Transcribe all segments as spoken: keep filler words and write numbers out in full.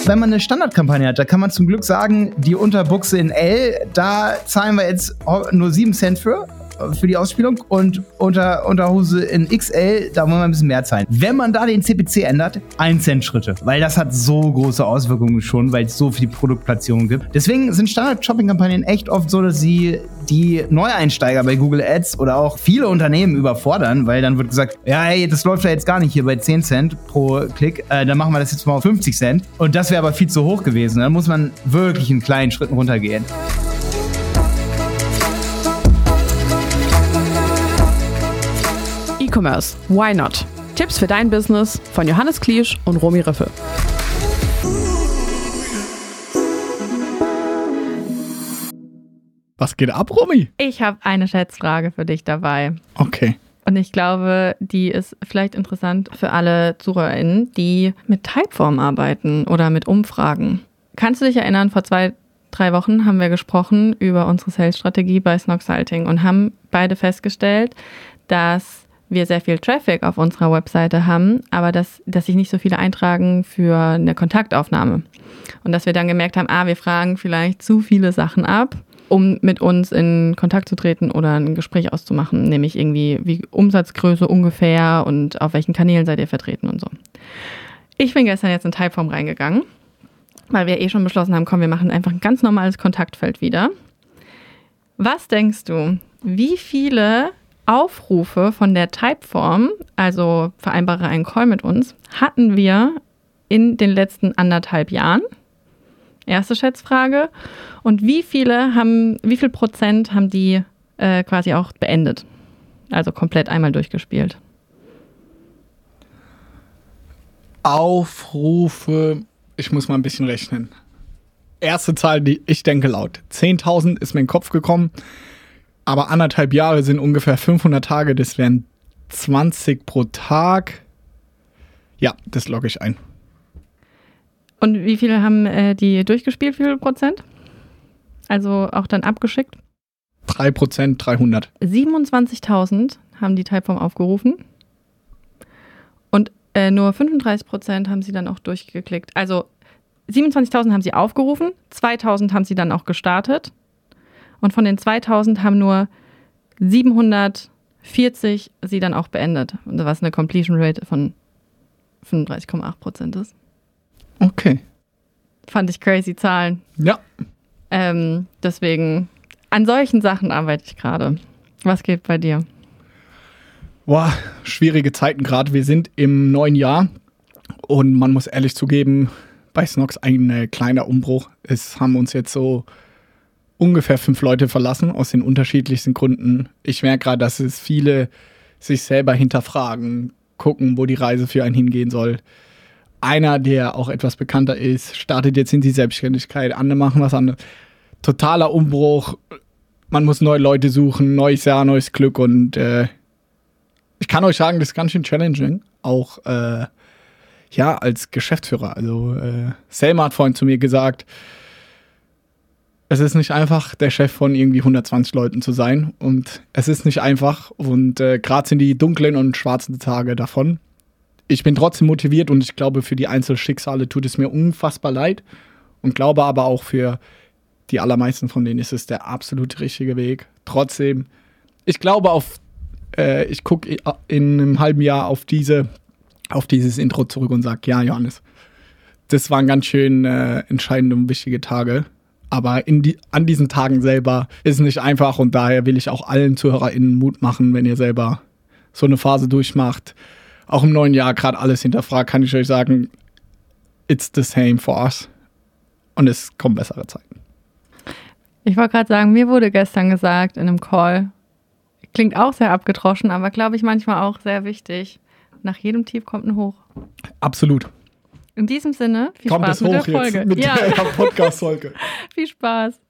wenn man eine Standardkampagne hat, da kann man zum Glück sagen, die Unterbuchse in L, da zahlen wir jetzt nur sieben Cent für. für die Ausspielung und unter Unterhose in X L, da wollen wir ein bisschen mehr zahlen. Wenn man da den C P C ändert, ein Cent Schritte, weil das hat so große Auswirkungen schon, weil es so viel Produktplatzierung gibt. Deswegen sind Standard-Shopping-Kampagnen echt oft so, dass sie die Neueinsteiger bei Google Ads oder auch viele Unternehmen überfordern, weil dann wird gesagt, ja, hey, das läuft ja jetzt gar nicht hier bei zehn Cent pro Klick, äh, dann machen wir das jetzt mal auf fünfzig Cent. Und das wäre aber viel zu hoch gewesen. Da muss man wirklich in kleinen Schritten runtergehen. E-Commerce, why not? Tipps für dein Business von Johannes Kliesch und Romy Riffel. Was geht ab, Romy? Ich habe eine Schätzfrage für dich dabei. Okay. Und ich glaube, die ist vielleicht interessant für alle ZuhörerInnen, die mit Typeform arbeiten oder mit Umfragen. Kannst du dich erinnern, vor zwei, drei Wochen haben wir gesprochen über unsere Sales-Strategie bei Snoxalting und haben beide festgestellt, dass wir sehr viel Traffic auf unserer Webseite haben, aber dass, dass sich nicht so viele eintragen für eine Kontaktaufnahme. Und dass wir dann gemerkt haben, ah, wir fragen vielleicht zu viele Sachen ab, um mit uns in Kontakt zu treten oder ein Gespräch auszumachen, nämlich irgendwie wie Umsatzgröße ungefähr und auf welchen Kanälen seid ihr vertreten und so. Ich bin gestern jetzt in Typeform reingegangen, weil wir eh schon beschlossen haben, komm, wir machen einfach ein ganz normales Kontaktfeld wieder. Was denkst du, wie viele Aufrufe von der Typeform, also vereinbare einen Call mit uns, hatten wir in den letzten anderthalb Jahren? Erste Schätzfrage. Und wie viele haben, wie viel Prozent haben die äh, quasi auch beendet? Also komplett einmal durchgespielt. Aufrufe, ich muss mal ein bisschen rechnen. Erste Zahl, die ich denke laut. zehntausend ist mir in den Kopf gekommen. Aber anderthalb Jahre sind ungefähr fünfhundert Tage, das wären zwanzig pro Tag. Ja, das logge ich ein. Und wie viele haben äh, die durchgespielt, wie viel Prozent? Also auch dann abgeschickt? drei Prozent, dreihundert. siebenundzwanzigtausend haben die Typeform aufgerufen. Und äh, nur fünfunddreißig Prozent haben sie dann auch durchgeklickt. Also siebenundzwanzigtausend haben sie aufgerufen, zweitausend haben sie dann auch gestartet. Und von den zweitausend haben nur siebenhundertvierzig sie dann auch beendet. Was eine Completion Rate von fünfunddreißig Komma acht Prozent ist. Okay. Fand ich crazy Zahlen. Ja. Ähm, deswegen, an solchen Sachen arbeite ich gerade. Was geht bei dir? Boah, schwierige Zeiten gerade. Wir sind im neuen Jahr und man muss ehrlich zugeben, bei Snox ein kleiner Umbruch. Es haben uns jetzt so ungefähr fünf Leute verlassen, aus den unterschiedlichsten Gründen. Ich merke gerade, dass es viele sich selber hinterfragen, gucken, wo die Reise für einen hingehen soll. Einer, der auch etwas bekannter ist, startet jetzt in die Selbstständigkeit, andere machen was anderes. Totaler Umbruch, man muss neue Leute suchen, neues Jahr, neues Glück und äh, ich kann euch sagen, das ist ganz schön challenging, auch äh, ja, als Geschäftsführer. Also äh, Selma hat vorhin zu mir gesagt, es ist nicht einfach, der Chef von irgendwie hundertzwanzig Leuten zu sein. Und es ist nicht einfach. Und äh, gerade sind die dunklen und schwarzen Tage davon. Ich bin trotzdem motiviert und ich glaube, für die Einzelschicksale tut es mir unfassbar leid. Und glaube aber auch für die allermeisten von denen ist es der absolut richtige Weg. Trotzdem, ich glaube auf, äh, ich gucke in einem halben Jahr auf diese, auf dieses Intro zurück und sage, ja, Johannes, das waren ganz schön äh, entscheidende und wichtige Tage. Aber in die, an diesen Tagen selber ist es nicht einfach und daher will ich auch allen ZuhörerInnen Mut machen, wenn ihr selber so eine Phase durchmacht. Auch im neuen Jahr gerade alles hinterfragt, kann ich euch sagen, it's the same for us. Und es kommen bessere Zeiten. Ich wollte gerade sagen, mir wurde gestern gesagt in einem Call, klingt auch sehr abgedroschen, aber glaube ich manchmal auch sehr wichtig. Nach jedem Tief kommt ein Hoch. Absolut. In diesem Sinne, viel Kommt Spaß mit der Folge. Jetzt mit ja. der Podcast-Folge. Viel Spaß.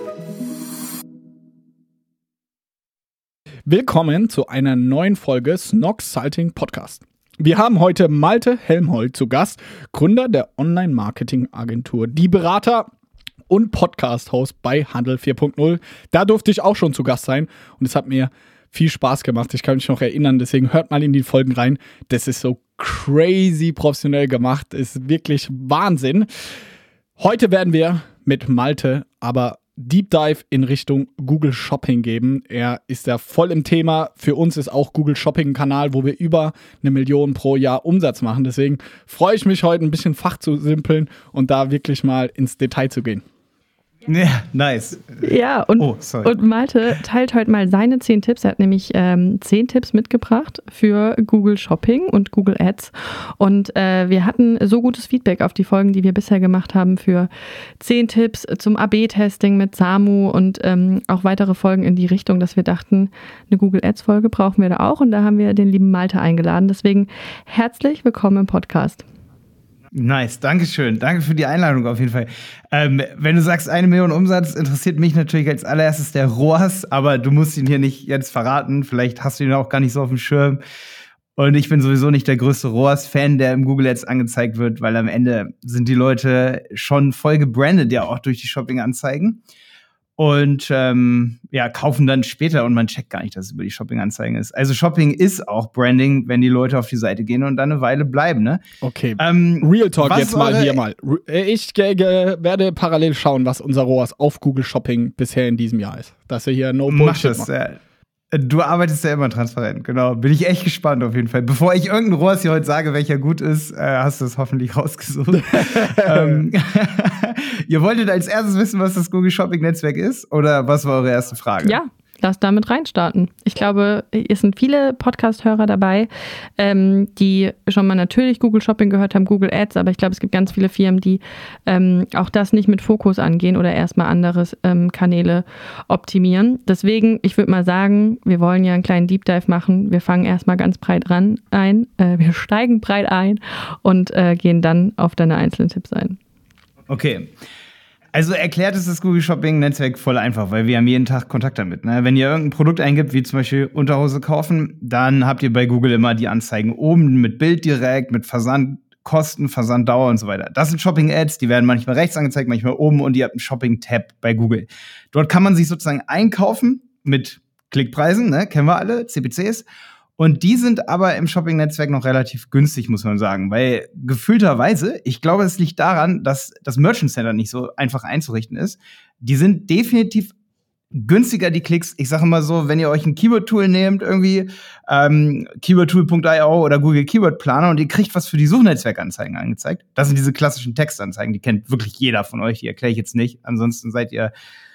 Willkommen zu einer neuen Folge Snoxalting Podcast. Wir haben heute Malte Helmholt zu Gast, Gründer der Online-Marketing-Agentur, die Berater und Podcast-Host bei Handel vier Punkt null. Da durfte ich auch schon zu Gast sein und es hat mir viel Spaß gemacht. Ich kann mich noch erinnern, deswegen hört mal in die Folgen rein. Das ist so crazy professionell gemacht, ist wirklich Wahnsinn. Heute werden wir mit Malte aber Deep Dive in Richtung Google Shopping geben. Er ist ja voll im Thema. Für uns ist auch Google Shopping ein Kanal, wo wir über eine Million pro Jahr Umsatz machen. Deswegen freue ich mich heute ein bisschen Fach zu simpeln und da wirklich mal ins Detail zu gehen. Ja, nice. Ja, und, oh, und Malte teilt heute mal seine zehn Tipps. Er hat nämlich ähm, zehn Tipps mitgebracht für Google Shopping und Google Ads. Und äh, wir hatten so gutes Feedback auf die Folgen, die wir bisher gemacht haben, für zehn Tipps zum A B Testing mit Samu und ähm, auch weitere Folgen in die Richtung, dass wir dachten, eine Google Ads Folge brauchen wir da auch. Und da haben wir den lieben Malte eingeladen. Deswegen herzlich willkommen im Podcast. Nice, danke schön. Danke für die Einladung auf jeden Fall. Ähm, wenn du sagst, eine Million Umsatz, interessiert mich natürlich als allererstes der R O A S, aber du musst ihn hier nicht jetzt verraten. Vielleicht hast du ihn auch gar nicht so auf dem Schirm. Und ich bin sowieso nicht der größte R O A S-Fan, der im Google Ads angezeigt wird, weil am Ende sind die Leute schon voll gebrandet, ja auch durch die Shopping-Anzeigen. Und ähm, ja, kaufen dann später und man checkt gar nicht, dass es über die Shopping-Anzeigen ist. Also Shopping ist auch Branding, wenn die Leute auf die Seite gehen und dann eine Weile bleiben, ne? Okay, ähm, Real Talk jetzt mal hier mal. Ich äh, werde parallel schauen, was unser R O A S auf Google Shopping bisher in diesem Jahr ist. Dass wir hier no Bullshit machen. Ja. Du arbeitest ja immer transparent, genau. Bin ich echt gespannt auf jeden Fall. Bevor ich irgendeinen R O A S hier heute sage, welcher gut ist, äh, hast du es hoffentlich rausgesucht. ähm, Ihr wolltet als erstes wissen, was das Google Shopping Netzwerk ist? Oder was war eure erste Frage? Ja, lass damit reinstarten. Ich glaube, es sind viele Podcast-Hörer dabei, ähm, die schon mal natürlich Google Shopping gehört haben, Google Ads, aber ich glaube, es gibt ganz viele Firmen, die ähm, auch das nicht mit Fokus angehen oder erstmal andere ähm, Kanäle optimieren. Deswegen, ich würde mal sagen, wir wollen ja einen kleinen Deep Dive machen. Wir fangen erstmal ganz breit ran ein, äh, wir steigen breit ein und äh, gehen dann auf deine einzelnen Tipps ein. Okay. Also erklärt ist das Google Shopping Netzwerk voll einfach, weil wir haben jeden Tag Kontakt damit. Ne? Wenn ihr irgendein Produkt eingibt, wie zum Beispiel Unterhose kaufen, dann habt ihr bei Google immer die Anzeigen oben mit Bild direkt, mit Versandkosten, Versanddauer und so weiter. Das sind Shopping-Ads, die werden manchmal rechts angezeigt, manchmal oben und ihr habt einen Shopping-Tab bei Google. Dort kann man sich sozusagen einkaufen mit Klickpreisen, ne? Kennen wir alle, C P Cs. Und die sind aber im Shopping-Netzwerk noch relativ günstig, muss man sagen. Weil gefühlterweise, ich glaube, es liegt daran, dass das Merchant Center nicht so einfach einzurichten ist. Die sind definitiv günstiger, die Klicks. Ich sage immer so, wenn ihr euch ein Keyword-Tool nehmt, irgendwie ähm, keywordtool punkt io oder Google Keyword Planner und ihr kriegt was für die Suchnetzwerkanzeigen angezeigt. Das sind diese klassischen Textanzeigen, die kennt wirklich jeder von euch. Die erkläre ich jetzt nicht. Ansonsten seid ihr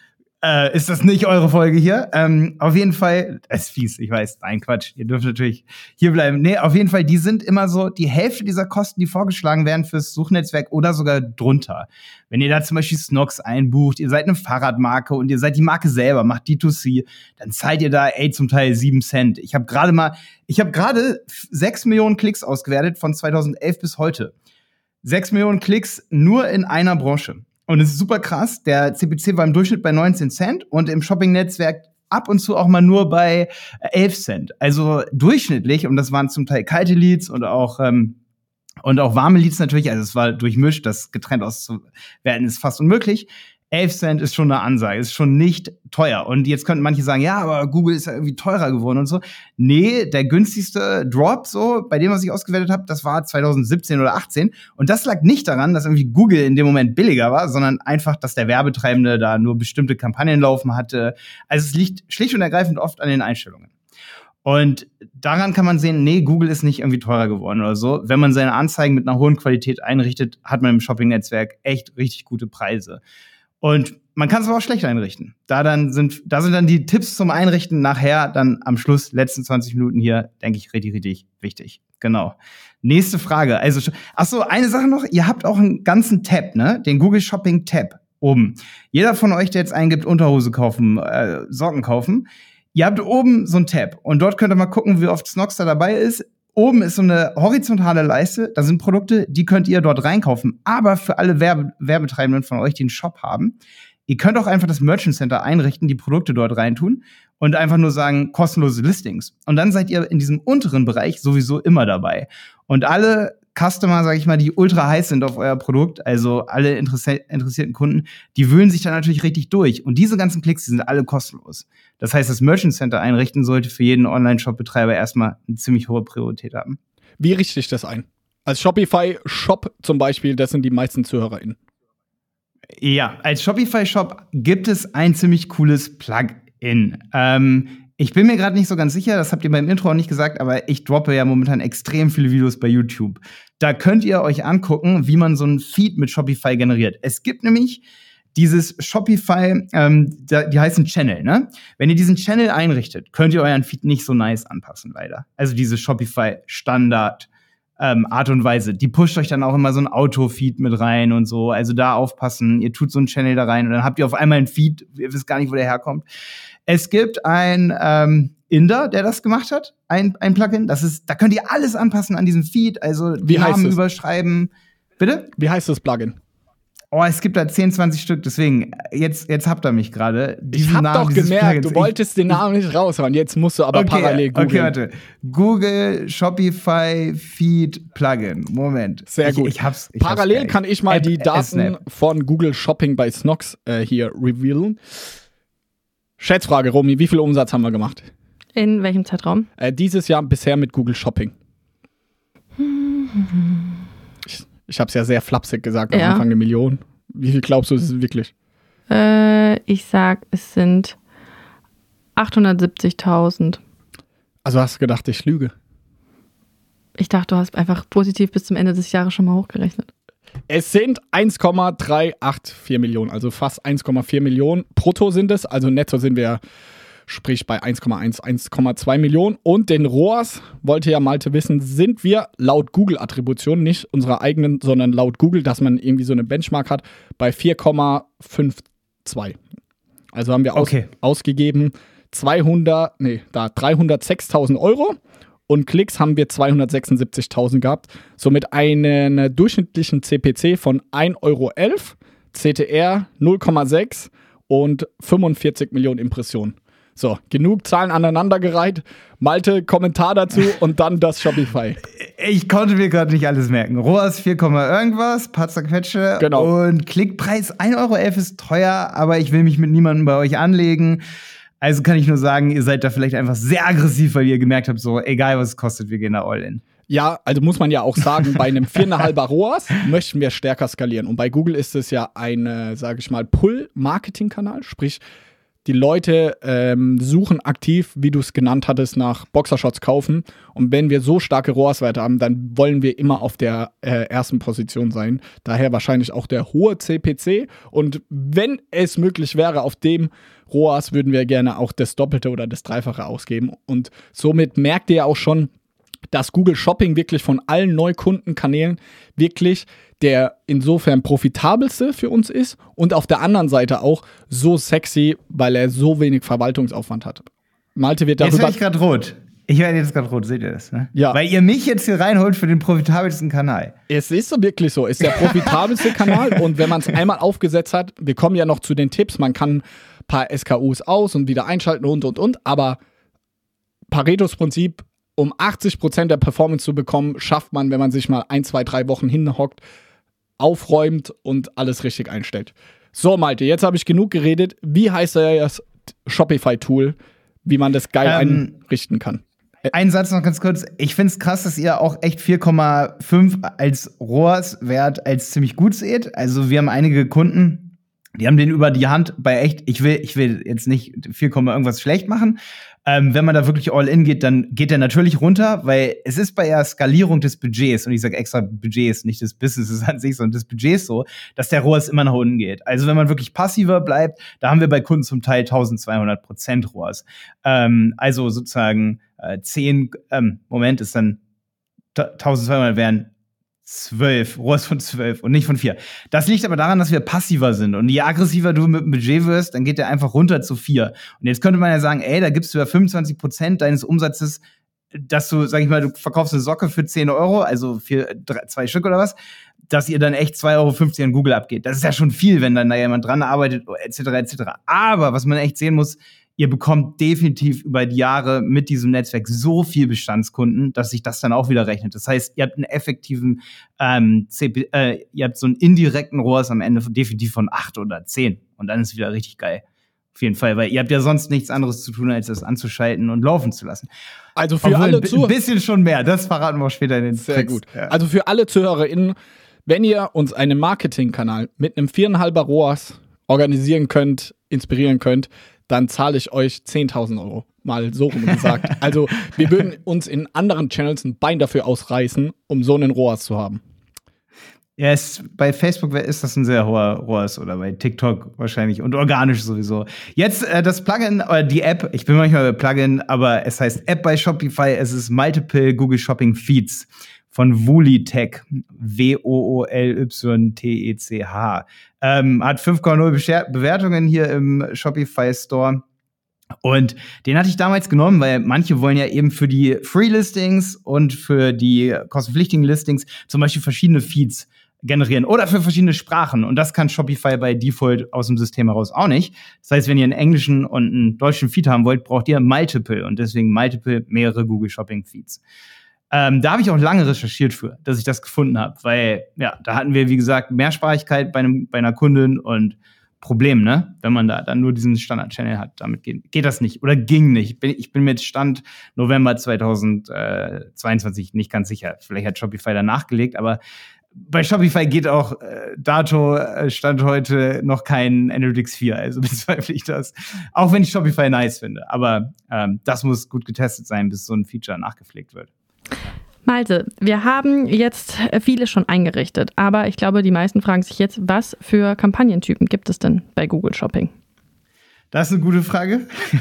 Äh, ist das nicht eure Folge hier? Ähm, auf jeden Fall, es ist fies, ich weiß, nein, Quatsch, ihr dürft natürlich hier bleiben. Nee, auf jeden Fall, die sind immer so, die Hälfte dieser Kosten, die vorgeschlagen werden fürs Suchnetzwerk oder sogar drunter. Wenn ihr da zum Beispiel Snox einbucht, ihr seid eine Fahrradmarke und ihr seid die Marke selber, macht D zwei C, dann zahlt ihr da, ey, zum Teil sieben Cent. Ich habe gerade mal, ich habe gerade sechs Millionen Klicks ausgewertet von zweitausendelf bis heute. Sechs Millionen Klicks nur in einer Branche. Und es ist super krass, der C P C war im Durchschnitt bei neunzehn Cent und im Shopping-Netzwerk ab und zu auch mal nur bei elf Cent. Also durchschnittlich, und das waren zum Teil kalte Leads und auch ähm, und auch warme Leads natürlich, also es war durchmischt, das getrennt auszuwerten ist fast unmöglich. elf Cent ist schon eine Ansage, ist schon nicht teuer. Und jetzt könnten manche sagen, ja, aber Google ist ja irgendwie teurer geworden und so. Nee, der günstigste Drop, so, bei dem, was ich ausgewertet habe, das war zweitausendsiebzehn oder achtzehn. Und das lag nicht daran, dass irgendwie Google in dem Moment billiger war, sondern einfach, dass der Werbetreibende da nur bestimmte Kampagnen laufen hatte. Also es liegt schlicht und ergreifend oft an den Einstellungen. Und daran kann man sehen, nee, Google ist nicht irgendwie teurer geworden oder so. Wenn man seine Anzeigen mit einer hohen Qualität einrichtet, hat man im Shopping-Netzwerk echt richtig gute Preise. Und man kann es aber auch schlecht einrichten. Da dann sind, da sind dann die Tipps zum Einrichten nachher dann am Schluss, letzten zwanzig Minuten hier, denke ich, richtig, richtig wichtig. Genau. Nächste Frage. Also, ach so, eine Sache noch. Ihr habt auch einen ganzen Tab, ne? Den Google Shopping Tab oben. Jeder von euch, der jetzt eingibt, Unterhose kaufen, äh, Socken kaufen. Ihr habt oben so einen Tab. Und dort könnt ihr mal gucken, wie oft Snox da dabei ist. Oben ist so eine horizontale Leiste, da sind Produkte, die könnt ihr dort reinkaufen. Aber für alle Werbe- Werbetreibenden von euch, die einen Shop haben, ihr könnt auch einfach das Merchant Center einrichten, die Produkte dort reintun und einfach nur sagen, kostenlose Listings. Und dann seid ihr in diesem unteren Bereich sowieso immer dabei. Und alle Customer, sag ich mal, die ultra heiß sind auf euer Produkt, also alle Interesse- interessierten Kunden, die wühlen sich da natürlich richtig durch. Und diese ganzen Klicks, die sind alle kostenlos. Das heißt, das Merchant Center einrichten sollte für jeden Online-Shop-Betreiber erstmal eine ziemlich hohe Priorität haben. Wie richte ich das ein? Als Shopify-Shop zum Beispiel, das sind die meisten ZuhörerInnen. Ja, als Shopify-Shop gibt es ein ziemlich cooles Plugin. Ähm, ich bin mir gerade nicht so ganz sicher, das habt ihr beim Intro auch nicht gesagt, aber ich droppe ja momentan extrem viele Videos bei YouTube. Da könnt ihr euch angucken, wie man so einen Feed mit Shopify generiert. Es gibt nämlich dieses Shopify, ähm, die heißen Channel, ne? Wenn ihr diesen Channel einrichtet, könnt ihr euren Feed nicht so nice anpassen, leider. Also diese Shopify-Standard- Ähm, Art und Weise. Die pusht euch dann auch immer so ein Auto-Feed mit rein und so. Also da aufpassen. Ihr tut so einen Channel da rein und dann habt ihr auf einmal einen Feed. Ihr wisst gar nicht, wo der herkommt. Es gibt ein ähm, Inder, der das gemacht hat. Ein, ein Plugin. Das ist, da könnt ihr alles anpassen an diesem Feed. Also Wie heißt Namen es? Überschreiben. Bitte? Wie heißt das Plugin? Oh, es gibt da zehn, zwanzig Stück. Deswegen, jetzt, jetzt habt ihr mich gerade. Ich hab doch gemerkt, du wolltest den Namen nicht raushauen. Jetzt musst du aber okay, parallel googeln. Okay, warte. Google Shopify Feed Plugin. Moment. Sehr ich, gut. Ich hab's, ich parallel hab's kann ich mal App, die Daten Snap. von Google Shopping bei Snox äh, hier revealen. Schätzfrage, Romy, wie viel Umsatz haben wir gemacht? In welchem Zeitraum? Äh, dieses Jahr bisher mit Google Shopping. Ich, ich habe es ja sehr flapsig gesagt, am Ja. Anfang eine Million. Wie viel glaubst du, ist es wirklich? Äh, ich sag, es sind achthundertsiebzigtausend. Also hast du gedacht, ich lüge? Ich dachte, du hast einfach positiv bis zum Ende des Jahres schon mal hochgerechnet. Es sind eins Komma drei acht vier Millionen, also fast eins Komma vier Millionen. Brutto sind es, also netto sind wir, sprich bei eins Komma eins, eins Komma zwei Millionen. Und den R O A S, wollte ja Malte wissen, sind wir laut Google-Attribution, nicht unserer eigenen, sondern laut Google, dass man irgendwie so eine Benchmark hat, bei vier Komma zweiundfünfzig. Also haben wir aus, Okay. ausgegeben zweihundert, nee, da dreihundertsechstausend Euro. Und Klicks haben wir zweihundertsechsundsiebzigtausend gehabt. Somit einen durchschnittlichen C P C von ein Euro elf, C T R null Komma sechs und fünfundvierzig Millionen Impressionen. So, genug Zahlen aneinandergereiht. Malte, Kommentar dazu und dann das Shopify. Ich konnte mir gerade nicht alles merken. R O A S vier, irgendwas, Patzer Quetsche. Genau. Und Klickpreis ein Euro elf ist teuer, aber ich will mich mit niemandem bei euch anlegen. Also kann ich nur sagen, ihr seid da vielleicht einfach sehr aggressiv, weil ihr gemerkt habt, so, egal was es kostet, wir gehen da all in. Ja, also muss man ja auch sagen, bei einem vier Komma fünf R O A S möchten wir stärker skalieren. Und bei Google ist es ja ein, sage ich mal, Pull-Marketing-Kanal. Sprich, die Leute ähm, suchen aktiv, wie du es genannt hattest, nach Boxershorts kaufen. Und wenn wir so starke R O A S-Werte haben, dann wollen wir immer auf der äh, ersten Position sein. Daher wahrscheinlich auch der hohe C P C. Und wenn es möglich wäre, auf dem R O A S würden wir gerne auch das Doppelte oder das Dreifache ausgeben. Und somit merkt ihr ja auch schon, dass Google Shopping wirklich von allen Neukundenkanälen wirklich der insofern profitabelste für uns ist und auf der anderen Seite auch so sexy, weil er so wenig Verwaltungsaufwand hat. Malte wird Jetzt darüber... werde ich gerade rot. Ich werde jetzt gerade rot, seht ihr das? Ne? Ja. Weil ihr mich jetzt hier reinholt für den profitabelsten Kanal. Es ist so wirklich so, ist der profitabelste Kanal und wenn man es einmal aufgesetzt hat, wir kommen ja noch zu den Tipps, man kann ein paar S K Us aus und wieder einschalten und und und, aber Paretos Prinzip, um achtzig Prozent der Performance zu bekommen, schafft man, wenn man sich mal ein, zwei, drei Wochen hinhockt, aufräumt und alles richtig einstellt. So, Malte, jetzt habe ich genug geredet. Wie heißt das Shopify-Tool, wie man das geil Ähm, einrichten kann? Ein Satz noch ganz kurz. Ich finde es krass, dass ihr auch echt vier Komma fünf als R O A S-Wert als ziemlich gut seht. Also wir haben einige Kunden, die haben den über die Hand bei echt, ich will, ich will jetzt nicht vier, irgendwas schlecht machen. Ähm, wenn man da wirklich all in geht, dann geht der natürlich runter, weil es ist bei der Skalierung des Budgets, und ich sage extra Budgets, nicht des Businesses an sich, sondern des Budgets so, dass der R O A S immer nach unten geht. Also wenn man wirklich passiver bleibt, da haben wir bei Kunden zum Teil zwölfhundert Prozent R O A S. Ähm, also sozusagen äh, zehn, ähm, Moment, ist dann zwölfhundert wären zwölf, R O A S von zwölf und nicht von vier. Das liegt aber daran, dass wir passiver sind. Und je aggressiver du mit dem Budget wirst, dann geht der einfach runter zu vier. Und jetzt könnte man ja sagen, ey, da gibst du ja fünfundzwanzig Prozent deines Umsatzes, dass du, sag ich mal, du verkaufst eine Socke für zehn Euro, also für drei, zwei Stück oder was, dass ihr dann echt zwei Euro fünfzig an Google abgeht. Das ist ja schon viel, wenn dann da jemand dran arbeitet, et cetera, et cetera. Aber was man echt sehen muss, ihr bekommt definitiv über die Jahre mit diesem Netzwerk so viel Bestandskunden, dass sich das dann auch wieder rechnet. Das heißt, ihr habt einen effektiven, ähm, C P, äh, ihr habt so einen indirekten R O A S am Ende definitiv von acht oder zehn. Und dann ist es wieder richtig geil. Auf jeden Fall, weil ihr habt ja sonst nichts anderes zu tun, als das anzuschalten und laufen zu lassen. Also für Obwohl, alle ein Zuhörer. bisschen schon mehr, das verraten wir auch später in den Sehr Tricks. gut. Ja. Also für alle ZuhörerInnen, Wenn ihr uns einen Marketingkanal mit einem viereinhalber R O A S organisieren könnt, inspirieren könnt, dann zahle ich euch zehntausend Euro. Mal so rum gesagt. Also wir würden uns in anderen Channels ein Bein dafür ausreißen, um so einen R O A S zu haben. Ja, es, bei Facebook ist das ein sehr hoher R O A S oder bei TikTok wahrscheinlich und organisch sowieso. Jetzt äh, das Plugin, oder die App, ich bin manchmal bei Plugin, aber es heißt App bei Shopify, es ist Multiple Google Shopping Feeds von Woollytech, W O O L Y T E C H. Ähm, hat fünf Komma null Bewertungen hier im Shopify Store. Und den hatte ich damals genommen, weil manche wollen ja eben für die Free-Listings und für die kostenpflichtigen Listings zum Beispiel verschiedene Feeds generieren oder für verschiedene Sprachen. Und das kann Shopify bei Default aus dem System heraus auch nicht. Das heißt, wenn ihr einen englischen und einen deutschen Feed haben wollt, braucht ihr Multiple und deswegen Multiple, mehrere Google Shopping Feeds. Ähm, da habe ich auch lange recherchiert für, dass ich das gefunden habe, weil ja, da hatten wir, wie gesagt, Mehrsprachigkeit bei, einem, bei einer Kundin und Problem, ne? Wenn man da dann nur diesen Standard-Channel hat, damit geht, geht das nicht oder ging nicht. Bin, ich bin mit Stand November zweitausendzweiundzwanzig nicht ganz sicher. Vielleicht hat Shopify da nachgelegt, aber bei Shopify geht auch äh, Dato äh, Stand heute noch kein Analytics vier, also bezweifle ich das. Auch wenn ich Shopify nice finde, aber ähm, das muss gut getestet sein, bis so ein Feature nachgepflegt wird. Malte, wir haben jetzt viele schon eingerichtet, aber ich glaube, die meisten fragen sich jetzt, was für Kampagnentypen gibt es denn bei Google Shopping? Das ist eine gute Frage.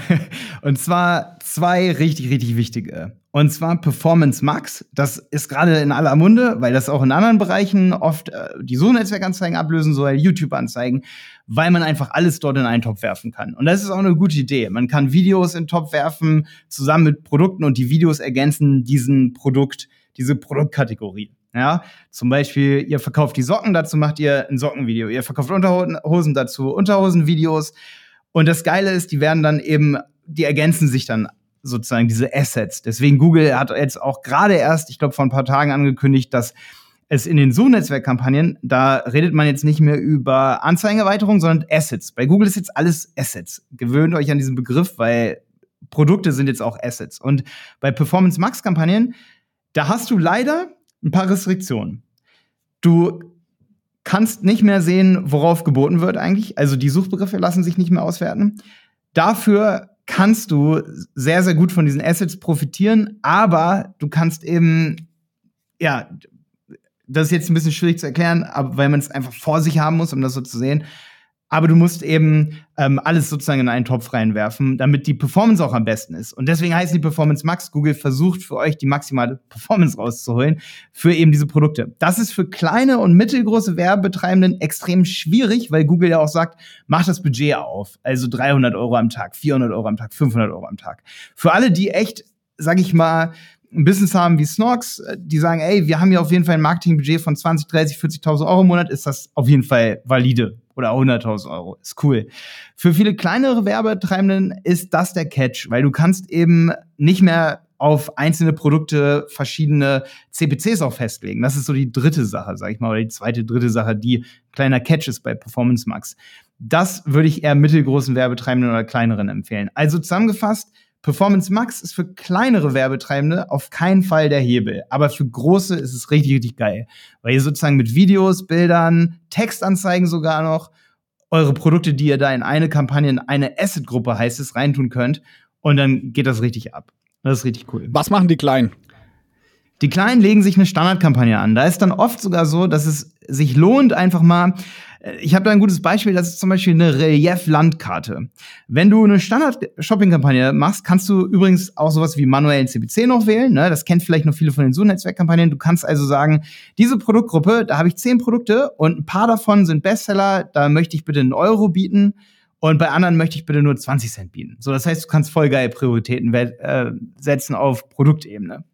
Und zwar zwei richtig, richtig wichtige. Und zwar Performance Max. Das ist gerade in aller Munde, weil das auch in anderen Bereichen oft äh, die Suchnetzwerkanzeigen ablösen soll, YouTube-Anzeigen, weil man einfach alles dort in einen Topf werfen kann. Und das ist auch eine gute Idee. Man kann Videos in den Topf werfen, zusammen mit Produkten, und die Videos ergänzen diesen Produkt, diese Produktkategorie. Ja, zum Beispiel, ihr verkauft die Socken, dazu macht ihr ein Sockenvideo. Ihr verkauft Unterhosen, dazu Unterhosenvideos. Und das Geile ist, die werden dann eben, die ergänzen sich dann sozusagen, diese Assets. Deswegen Google hat jetzt auch gerade erst, ich glaube vor ein paar Tagen angekündigt, dass es in den Suchnetzwerkkampagnen, da redet man jetzt nicht mehr über Anzeigenerweiterung, sondern Assets. Bei Google ist jetzt alles Assets. Gewöhnt euch an diesen Begriff, weil Produkte sind jetzt auch Assets. Und bei Performance Max Kampagnen, da hast du leider ein paar Restriktionen. Du kannst nicht mehr sehen, worauf geboten wird eigentlich. Also die Suchbegriffe lassen sich nicht mehr auswerten. Dafür kannst du sehr, sehr gut von diesen Assets profitieren, aber du kannst eben, ja, das ist jetzt ein bisschen schwierig zu erklären, aber weil man es einfach vor sich haben muss, um das so zu sehen. Aber du musst eben ähm, alles sozusagen in einen Topf reinwerfen, damit die Performance auch am besten ist. Und deswegen heißt die Performance Max. Google versucht für euch die maximale Performance rauszuholen für eben diese Produkte. Das ist für kleine und mittelgroße Werbetreibenden extrem schwierig, weil Google ja auch sagt, mach das Budget auf. Also dreihundert Euro am Tag, vierhundert Euro am Tag, fünfhundert Euro am Tag. Für alle, die echt, sag ich mal, ein Business haben wie Snox, die sagen, ey, wir haben hier auf jeden Fall ein Marketingbudget von zwanzig, dreißig, vierzigtausend Euro im Monat, ist das auf jeden Fall valide. Oder hunderttausend Euro. Ist cool. Für viele kleinere Werbetreibenden ist das der Catch, weil du kannst eben nicht mehr auf einzelne Produkte verschiedene C P Cs auch festlegen. Das ist so die dritte Sache, sag ich mal, oder die zweite, dritte Sache, die kleiner Catch ist bei Performance Max. Das würde ich eher mittelgroßen Werbetreibenden oder kleineren empfehlen. Also zusammengefasst, Performance Max ist für kleinere Werbetreibende auf keinen Fall der Hebel. Aber für große ist es richtig, richtig geil. Weil ihr sozusagen mit Videos, Bildern, Textanzeigen sogar noch eure Produkte, die ihr da in eine Kampagne, in eine Asset-Gruppe heißt es, reintun könnt. Und dann geht das richtig ab. Das ist richtig cool. Was machen die Kleinen? Die Kleinen legen sich eine Standardkampagne an. Da ist dann oft sogar so, dass es sich lohnt, einfach mal. Ich habe da ein gutes Beispiel, das ist zum Beispiel eine Relief-Landkarte. Wenn du eine Standard-Shopping-Kampagne machst, kannst du übrigens auch sowas wie manuellen C P C noch wählen. Ne? Das kennt vielleicht noch viele von den Suchnetzwerkkampagnen. Du kannst also sagen, diese Produktgruppe, da habe ich zehn Produkte und ein paar davon sind Bestseller, da möchte ich bitte einen Euro bieten und bei anderen möchte ich bitte nur zwanzig Cent bieten. So, das heißt, du kannst voll geil Prioritäten äh, setzen auf Produktebene.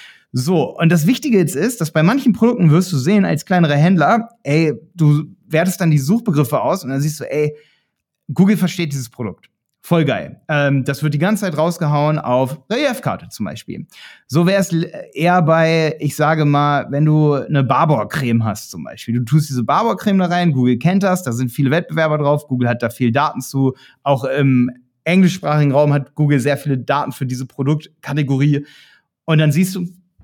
So, und das Wichtige jetzt ist, dass bei manchen Produkten wirst du sehen, als kleinere Händler, ey, du wertest dann die Suchbegriffe aus und dann siehst du, ey, Google versteht dieses Produkt. Voll geil. Ähm, das wird die ganze Zeit rausgehauen auf Reliefkarte zum Beispiel. So wäre es eher bei, ich sage mal, wenn du eine Barbour-Creme hast zum Beispiel. Du tust diese Barbour-Creme da rein, Google kennt das, da sind viele Wettbewerber drauf, Google hat da viel Daten zu. Auch im englischsprachigen Raum hat Google sehr viele Daten für diese Produktkategorie. Und dann siehst du,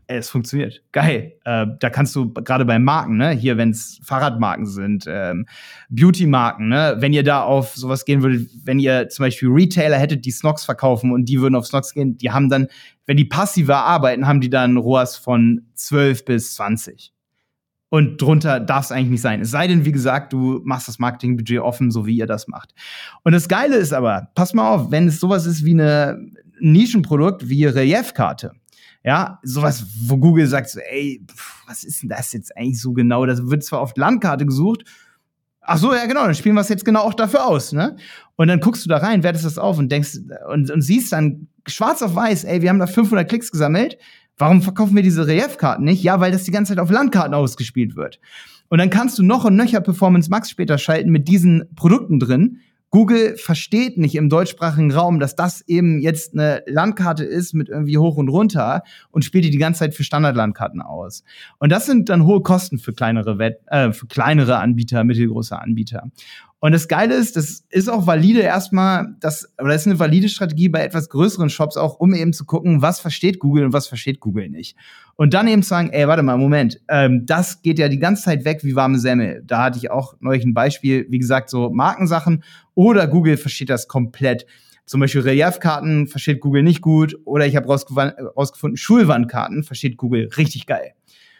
Es funktioniert. Geil. Äh, da kannst du gerade bei Marken, ne, hier, wenn es Fahrradmarken sind, ähm, Beauty-Marken, ne, wenn ihr da auf sowas gehen würdet, wenn ihr zum Beispiel Retailer hättet, die Snox verkaufen und die würden auf Snox gehen, die haben dann, wenn die passiver arbeiten, haben die dann R O A S von zwölf bis zwanzig. Und drunter darf es eigentlich nicht sein. Es sei denn, wie gesagt, du machst das Marketingbudget offen, so wie ihr das macht. Und das Geile ist aber, pass mal auf, wenn es sowas ist wie eine Nischenprodukt wie Reliefkarte, ja, sowas, wo Google sagt so, ey, pff, was ist denn das jetzt eigentlich so genau? Das wird zwar auf Landkarte gesucht. Ach so, ja genau, dann spielen wir es jetzt genau auch dafür aus, ne? Und dann guckst du da rein, wertest das auf und denkst und, und siehst dann schwarz auf weiß, ey, wir haben da fünfhundert Klicks gesammelt. Warum verkaufen wir diese Reliefkarten nicht? Ja, weil das die ganze Zeit auf Landkarten ausgespielt wird. Und dann kannst du noch und nöcher Performance Max später schalten mit diesen Produkten drin. Google versteht nicht im deutschsprachigen Raum, dass das eben jetzt eine Landkarte ist mit irgendwie hoch und runter und spielt die die ganze Zeit für Standardlandkarten aus. Und das sind dann hohe Kosten für kleinere Wett äh, für kleinere Anbieter, mittelgroße Anbieter. Und das Geile ist, das ist auch valide erstmal, das, oder das ist eine valide Strategie bei etwas größeren Shops auch, um eben zu gucken, was versteht Google und was versteht Google nicht. Und dann eben zu sagen, ey, warte mal, Moment, ähm, das geht ja die ganze Zeit weg wie warme Semmel. Da hatte ich auch neulich ein Beispiel, wie gesagt, so Markensachen oder Google versteht das komplett. Zum Beispiel Reliefkarten versteht Google nicht gut oder ich habe rausgefunden, Schulwandkarten versteht Google richtig geil.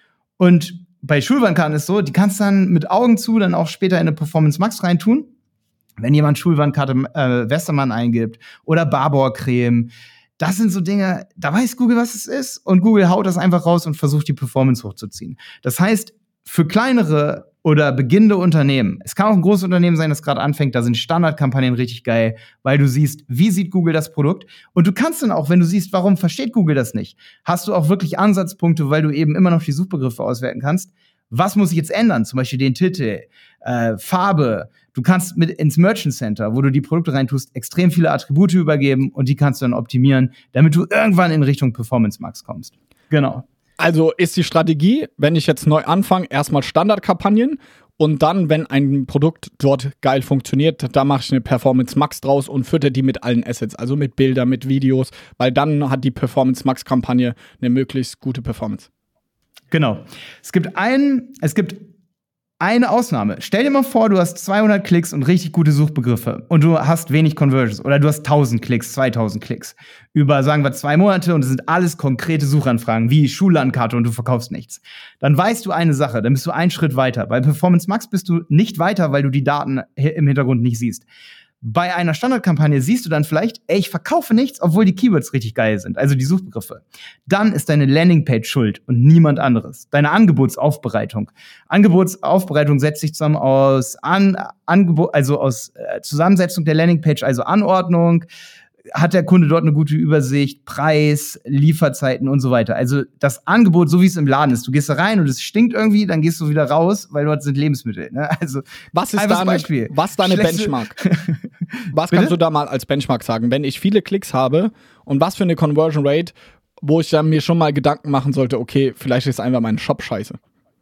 Und bei Schulwandkarten ist so, die kannst du dann mit Augen zu dann auch später in eine Performance Max reintun. Wenn jemand Schulwandkarte äh, Westermann eingibt oder Barbour-Creme, das sind so Dinge, da weiß Google, was es ist und Google haut das einfach raus und versucht, die Performance hochzuziehen. Das heißt, für kleinere oder beginnende Unternehmen, es kann auch ein großes Unternehmen sein, das gerade anfängt, da sind Standardkampagnen richtig geil, weil du siehst, wie sieht Google das Produkt und du kannst dann auch, wenn du siehst, warum versteht Google das nicht, hast du auch wirklich Ansatzpunkte, weil du eben immer noch die Suchbegriffe auswerten kannst. Was muss ich jetzt ändern? Zum Beispiel den Titel, äh, Farbe. Du kannst mit ins Merchant Center, wo du die Produkte reintust, extrem viele Attribute übergeben und die kannst du dann optimieren, damit du irgendwann in Richtung Performance Max kommst. Genau. Also ist die Strategie, wenn ich jetzt neu anfange, erstmal Standardkampagnen und dann, wenn ein Produkt dort geil funktioniert, da mache ich eine Performance Max draus und fütter die mit allen Assets, also mit Bildern, mit Videos, weil dann hat die Performance Max Kampagne eine möglichst gute Performance. Genau. Es gibt ein, es gibt eine Ausnahme. Stell dir mal vor, du hast zweihundert Klicks und richtig gute Suchbegriffe und du hast wenig Conversions oder du hast tausend Klicks, zweitausend Klicks über, sagen wir, zwei Monate und es sind alles konkrete Suchanfragen wie Schullandkarte und du verkaufst nichts. Dann weißt du eine Sache, dann bist du einen Schritt weiter. Bei Performance Max bist du nicht weiter, weil du die Daten im Hintergrund nicht siehst. Bei einer Standardkampagne siehst du dann vielleicht, ey, ich verkaufe nichts, obwohl die Keywords richtig geil sind, also die Suchbegriffe. Dann ist deine Landingpage schuld und niemand anderes. Deine Angebotsaufbereitung. Angebotsaufbereitung setzt sich zusammen aus An Angebot, also aus äh, Zusammensetzung der Landingpage, also Anordnung. Hat der Kunde dort eine gute Übersicht, Preis, Lieferzeiten und so weiter. Also das Angebot, so wie es im Laden ist. Du gehst da rein und es stinkt irgendwie, dann gehst du wieder raus, weil dort sind Lebensmittel. Ne? Also was ist deine, Beispiel. Was deine Benchmark? Was kannst du da mal als Benchmark sagen? Wenn ich viele Klicks habe und was für eine Conversion Rate, wo ich dann mir schon mal Gedanken machen sollte, okay, vielleicht ist einfach mein Shop scheiße.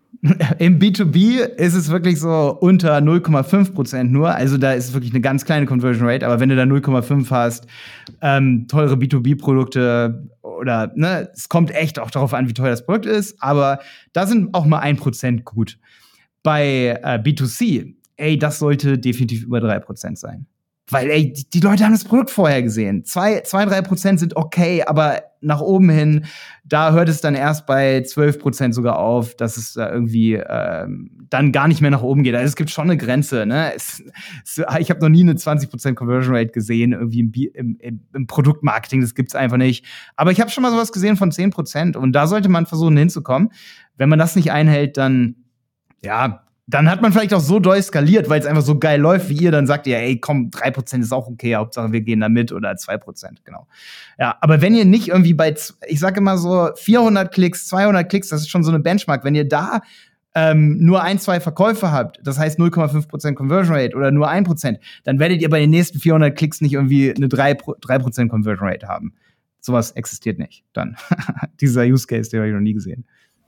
Im B zwei B ist es wirklich so unter null Komma fünf Prozent nur. Also da ist wirklich eine ganz kleine Conversion Rate. Aber wenn du da null Komma fünf hast, ähm, teure B zwei B-Produkte oder, ne, es kommt echt auch darauf an, wie teuer das Produkt ist. Aber da sind auch mal ein Prozent gut. Bei äh, B zwei C, ey, das sollte definitiv über drei Prozent sein. Weil, ey, die, die Leute haben das Produkt vorher gesehen. Zwei, zwei, drei Prozent sind okay, aber nach oben hin, da hört es dann erst bei zwölf Prozent sogar auf, dass es da irgendwie ähm, dann gar nicht mehr nach oben geht. Also es gibt schon eine Grenze, ne? Es, es, ich habe noch nie eine zwanzig Prozent Conversion Rate gesehen, irgendwie im, im, im, im Produktmarketing, das gibt's einfach nicht. Aber ich habe schon mal sowas gesehen von zehn Prozent und da sollte man versuchen hinzukommen. Wenn man das nicht einhält, dann, ja, dann hat man vielleicht auch so doll skaliert, weil es einfach so geil läuft, wie ihr, dann sagt ihr, ey, komm, drei Prozent ist auch okay, Hauptsache wir gehen da mit oder zwei Prozent, genau. Ja, aber wenn ihr nicht irgendwie bei, ich sag immer so, vierhundert Klicks, zweihundert Klicks, das ist schon so eine Benchmark, wenn ihr da ähm, nur ein, zwei Verkäufe habt, das heißt null Komma fünf Prozent Conversion Rate oder nur ein Prozent, dann werdet ihr bei den nächsten vierhundert Klicks nicht irgendwie eine drei Prozent Conversion Rate haben. Sowas existiert nicht, dann. Dieser Use Case, den habe ich noch nie gesehen.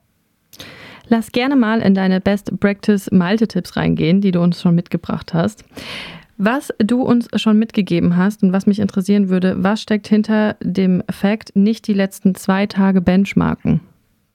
Lass gerne mal in deine Best Practice Malte-Tipps reingehen, die du uns schon mitgebracht hast. Was du uns schon mitgegeben hast und was mich interessieren würde, was steckt hinter dem Fakt, nicht die letzten zwei Tage benchmarken?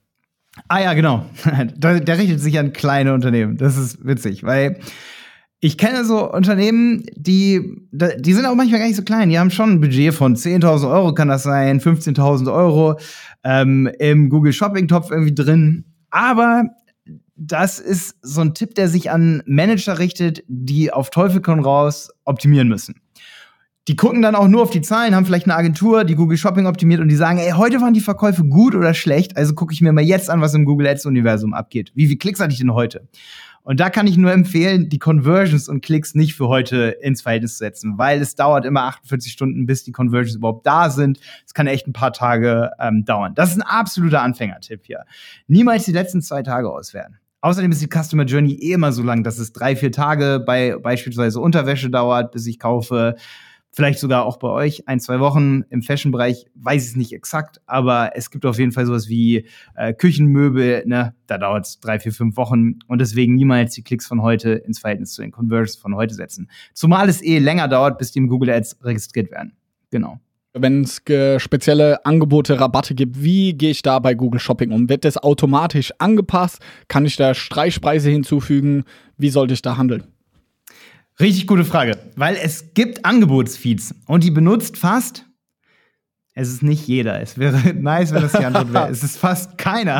Ah ja, genau. Der, der richtet sich an kleine Unternehmen. Das ist witzig, weil ich kenne so Unternehmen, die, die sind auch manchmal gar nicht so klein. Die haben schon ein Budget von zehntausend Euro, kann das sein, fünfzehntausend Euro ähm, im Google Shopping-Topf irgendwie drin. Aber das ist so ein Tipp, der sich an Manager richtet, die auf Teufel komm raus optimieren müssen. Die gucken dann auch nur auf die Zahlen, haben vielleicht eine Agentur, die Google Shopping optimiert und die sagen, ey, heute waren die Verkäufe gut oder schlecht, also gucke ich mir mal jetzt an, was im Google Ads-Universum abgeht. Wie viele Klicks hatte ich denn heute? Und da kann ich nur empfehlen, die Conversions und Klicks nicht für heute ins Verhältnis zu setzen, weil es dauert immer achtundvierzig Stunden, bis die Conversions überhaupt da sind. Es kann echt ein paar Tage ähm, dauern. Das ist ein absoluter Anfängertipp hier. Niemals die letzten zwei Tage auswerten. Außerdem ist die Customer Journey eh immer so lang, dass es drei, vier Tage bei beispielsweise Unterwäsche dauert, bis ich kaufe. Vielleicht sogar auch bei euch ein, zwei Wochen im Fashion-Bereich, weiß ich es nicht exakt, aber es gibt auf jeden Fall sowas wie äh, Küchenmöbel, ne? Da dauert es drei, vier, fünf Wochen und deswegen niemals die Klicks von heute ins Verhältnis zu den Conversions von heute setzen. Zumal es eh länger dauert, bis die im Google Ads registriert werden. Genau. Wenn es äh, spezielle Angebote, Rabatte gibt, wie gehe ich da bei Google Shopping um? Wird das automatisch angepasst? Kann ich da Streichpreise hinzufügen? Wie sollte ich da handeln? Richtig gute Frage, weil es gibt Angebotsfeeds und die benutzt fast, es ist nicht jeder, es wäre nice, wenn das die Antwort wäre, es ist fast keiner.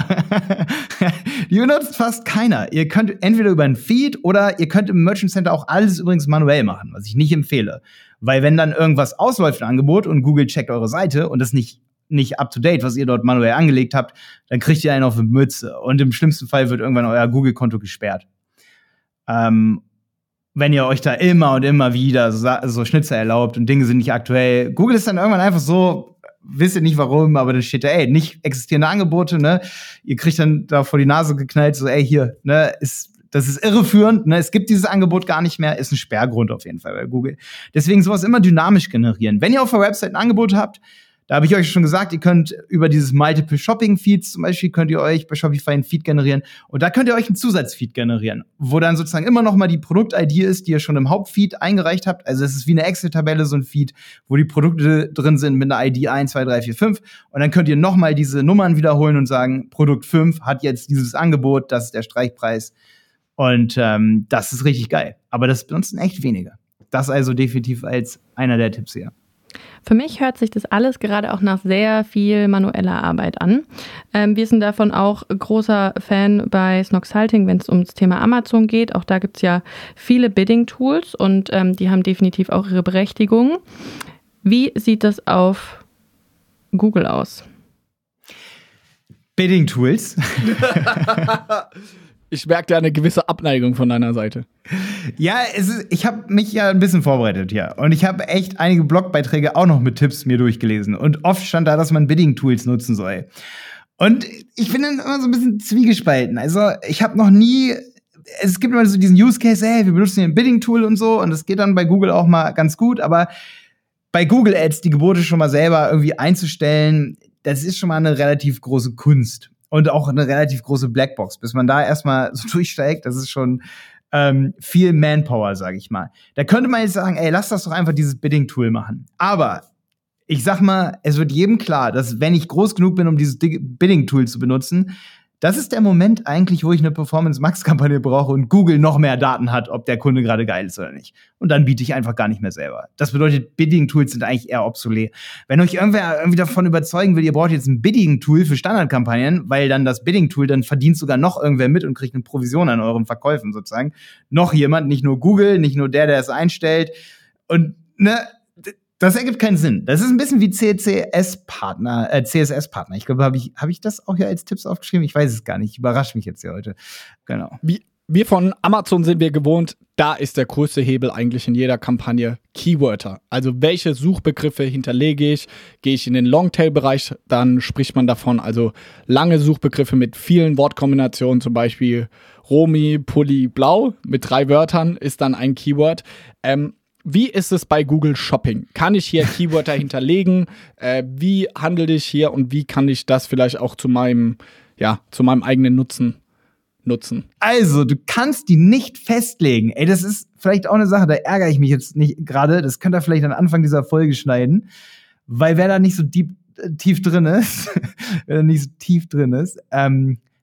Die benutzt fast keiner. Ihr könnt entweder über einen Feed oder ihr könnt im Merchant Center auch alles übrigens manuell machen, was ich nicht empfehle. Weil wenn dann irgendwas ausläuft, ein Angebot, und Google checkt eure Seite und das nicht nicht up to date, was ihr dort manuell angelegt habt, dann kriegt ihr einen auf die Mütze und im schlimmsten Fall wird irgendwann euer Google-Konto gesperrt. Ähm, wenn ihr euch da immer und immer wieder so, so Schnitzer erlaubt und Dinge sind nicht aktuell. Google ist dann irgendwann einfach so, wisst ihr nicht warum, aber dann steht da, ey, nicht existierende Angebote, ne? Ihr kriegt dann da vor die Nase geknallt, so, ey, hier, ne, ist, das ist irreführend, ne? Es gibt dieses Angebot gar nicht mehr, ist ein Sperrgrund auf jeden Fall bei Google. Deswegen sowas immer dynamisch generieren. Wenn ihr auf der Website ein Angebot habt, da habe ich euch schon gesagt, ihr könnt über dieses Multiple Shopping Feeds zum Beispiel, könnt ihr euch bei Shopify einen Feed generieren und da könnt ihr euch einen Zusatzfeed generieren, wo dann sozusagen immer noch mal die Produkt-I D ist, die ihr schon im Hauptfeed eingereicht habt. Also es ist wie eine Excel-Tabelle, so ein Feed, wo die Produkte drin sind mit einer I D eins, zwei, drei, vier, fünf und dann könnt ihr noch mal diese Nummern wiederholen und sagen, Produkt fünf hat jetzt dieses Angebot, das ist der Streichpreis und ähm, das ist richtig geil. Aber das benutzen echt wenige. Das also definitiv als einer der Tipps hier. Für mich hört sich das alles gerade auch nach sehr viel manueller Arbeit an. Ähm, wir sind davon auch großer Fan bei Snoxhalting, wenn es ums Thema Amazon geht. Auch da gibt es ja viele Bidding-Tools und ähm, die haben definitiv auch ihre Berechtigung. Wie sieht das auf Google aus? Bidding-Tools? Ich merke da eine gewisse Abneigung von deiner Seite. Ja, es ist, ich habe mich ja ein bisschen vorbereitet hier. Und ich habe echt einige Blogbeiträge auch noch mit Tipps mir durchgelesen. Und oft stand da, dass man Bidding-Tools nutzen soll. Und ich bin dann immer so ein bisschen zwiegespalten. Also ich habe noch nie, es gibt immer so diesen Use Case, hey, wir benutzen hier ein Bidding-Tool und so. Und das geht dann bei Google auch mal ganz gut. Aber bei Google Ads die Gebote schon mal selber irgendwie einzustellen, das ist schon mal eine relativ große Kunst. Und auch eine relativ große Blackbox. Bis man da erstmal so durchsteigt, das ist schon ähm, viel Manpower, sag ich mal. Da könnte man jetzt sagen, ey, lass das doch einfach dieses Bidding-Tool machen. Aber ich sag mal, es wird jedem klar, dass wenn ich groß genug bin, um dieses Bidding-Tool zu benutzen, das ist der Moment eigentlich, wo ich eine Performance-Max-Kampagne brauche und Google noch mehr Daten hat, ob der Kunde gerade geil ist oder nicht. Und dann biete ich einfach gar nicht mehr selber. Das bedeutet, Bidding-Tools sind eigentlich eher obsolet. Wenn euch irgendwer irgendwie davon überzeugen will, ihr braucht jetzt ein Bidding-Tool für Standardkampagnen, weil dann das Bidding-Tool, dann verdient sogar noch irgendwer mit und kriegt eine Provision an euren Verkäufen sozusagen. Noch jemand, nicht nur Google, nicht nur der, der es einstellt. Und, ne, das ergibt keinen Sinn. Das ist ein bisschen wie C C S-Partner, äh, C S S-Partner. Ich glaube, habe ich, hab ich das auch hier als Tipps aufgeschrieben? Ich weiß es gar nicht. Ich überrasche mich jetzt hier heute. Genau. Wie, wir von Amazon sind wir gewohnt, da ist der größte Hebel eigentlich in jeder Kampagne Keywörter. Also welche Suchbegriffe hinterlege ich? Gehe ich in den Longtail-Bereich, dann spricht man davon. Also lange Suchbegriffe mit vielen Wortkombinationen, zum Beispiel Romy, Pulli, Blau mit drei Wörtern ist dann ein Keyword. Ähm, Wie ist es bei Google Shopping? Kann ich hier Keywörter hinterlegen? Äh, wie handle ich hier und wie kann ich das vielleicht auch zu meinem, ja, zu meinem eigenen Nutzen nutzen? Also, du kannst die nicht festlegen. Ey, das ist vielleicht auch eine Sache, da ärgere ich mich jetzt nicht gerade. Das könnt ihr vielleicht am Anfang dieser Folge schneiden. Weil wer da nicht so deep, äh, tief drin ist, wer da nicht so tief drin ist, ähm,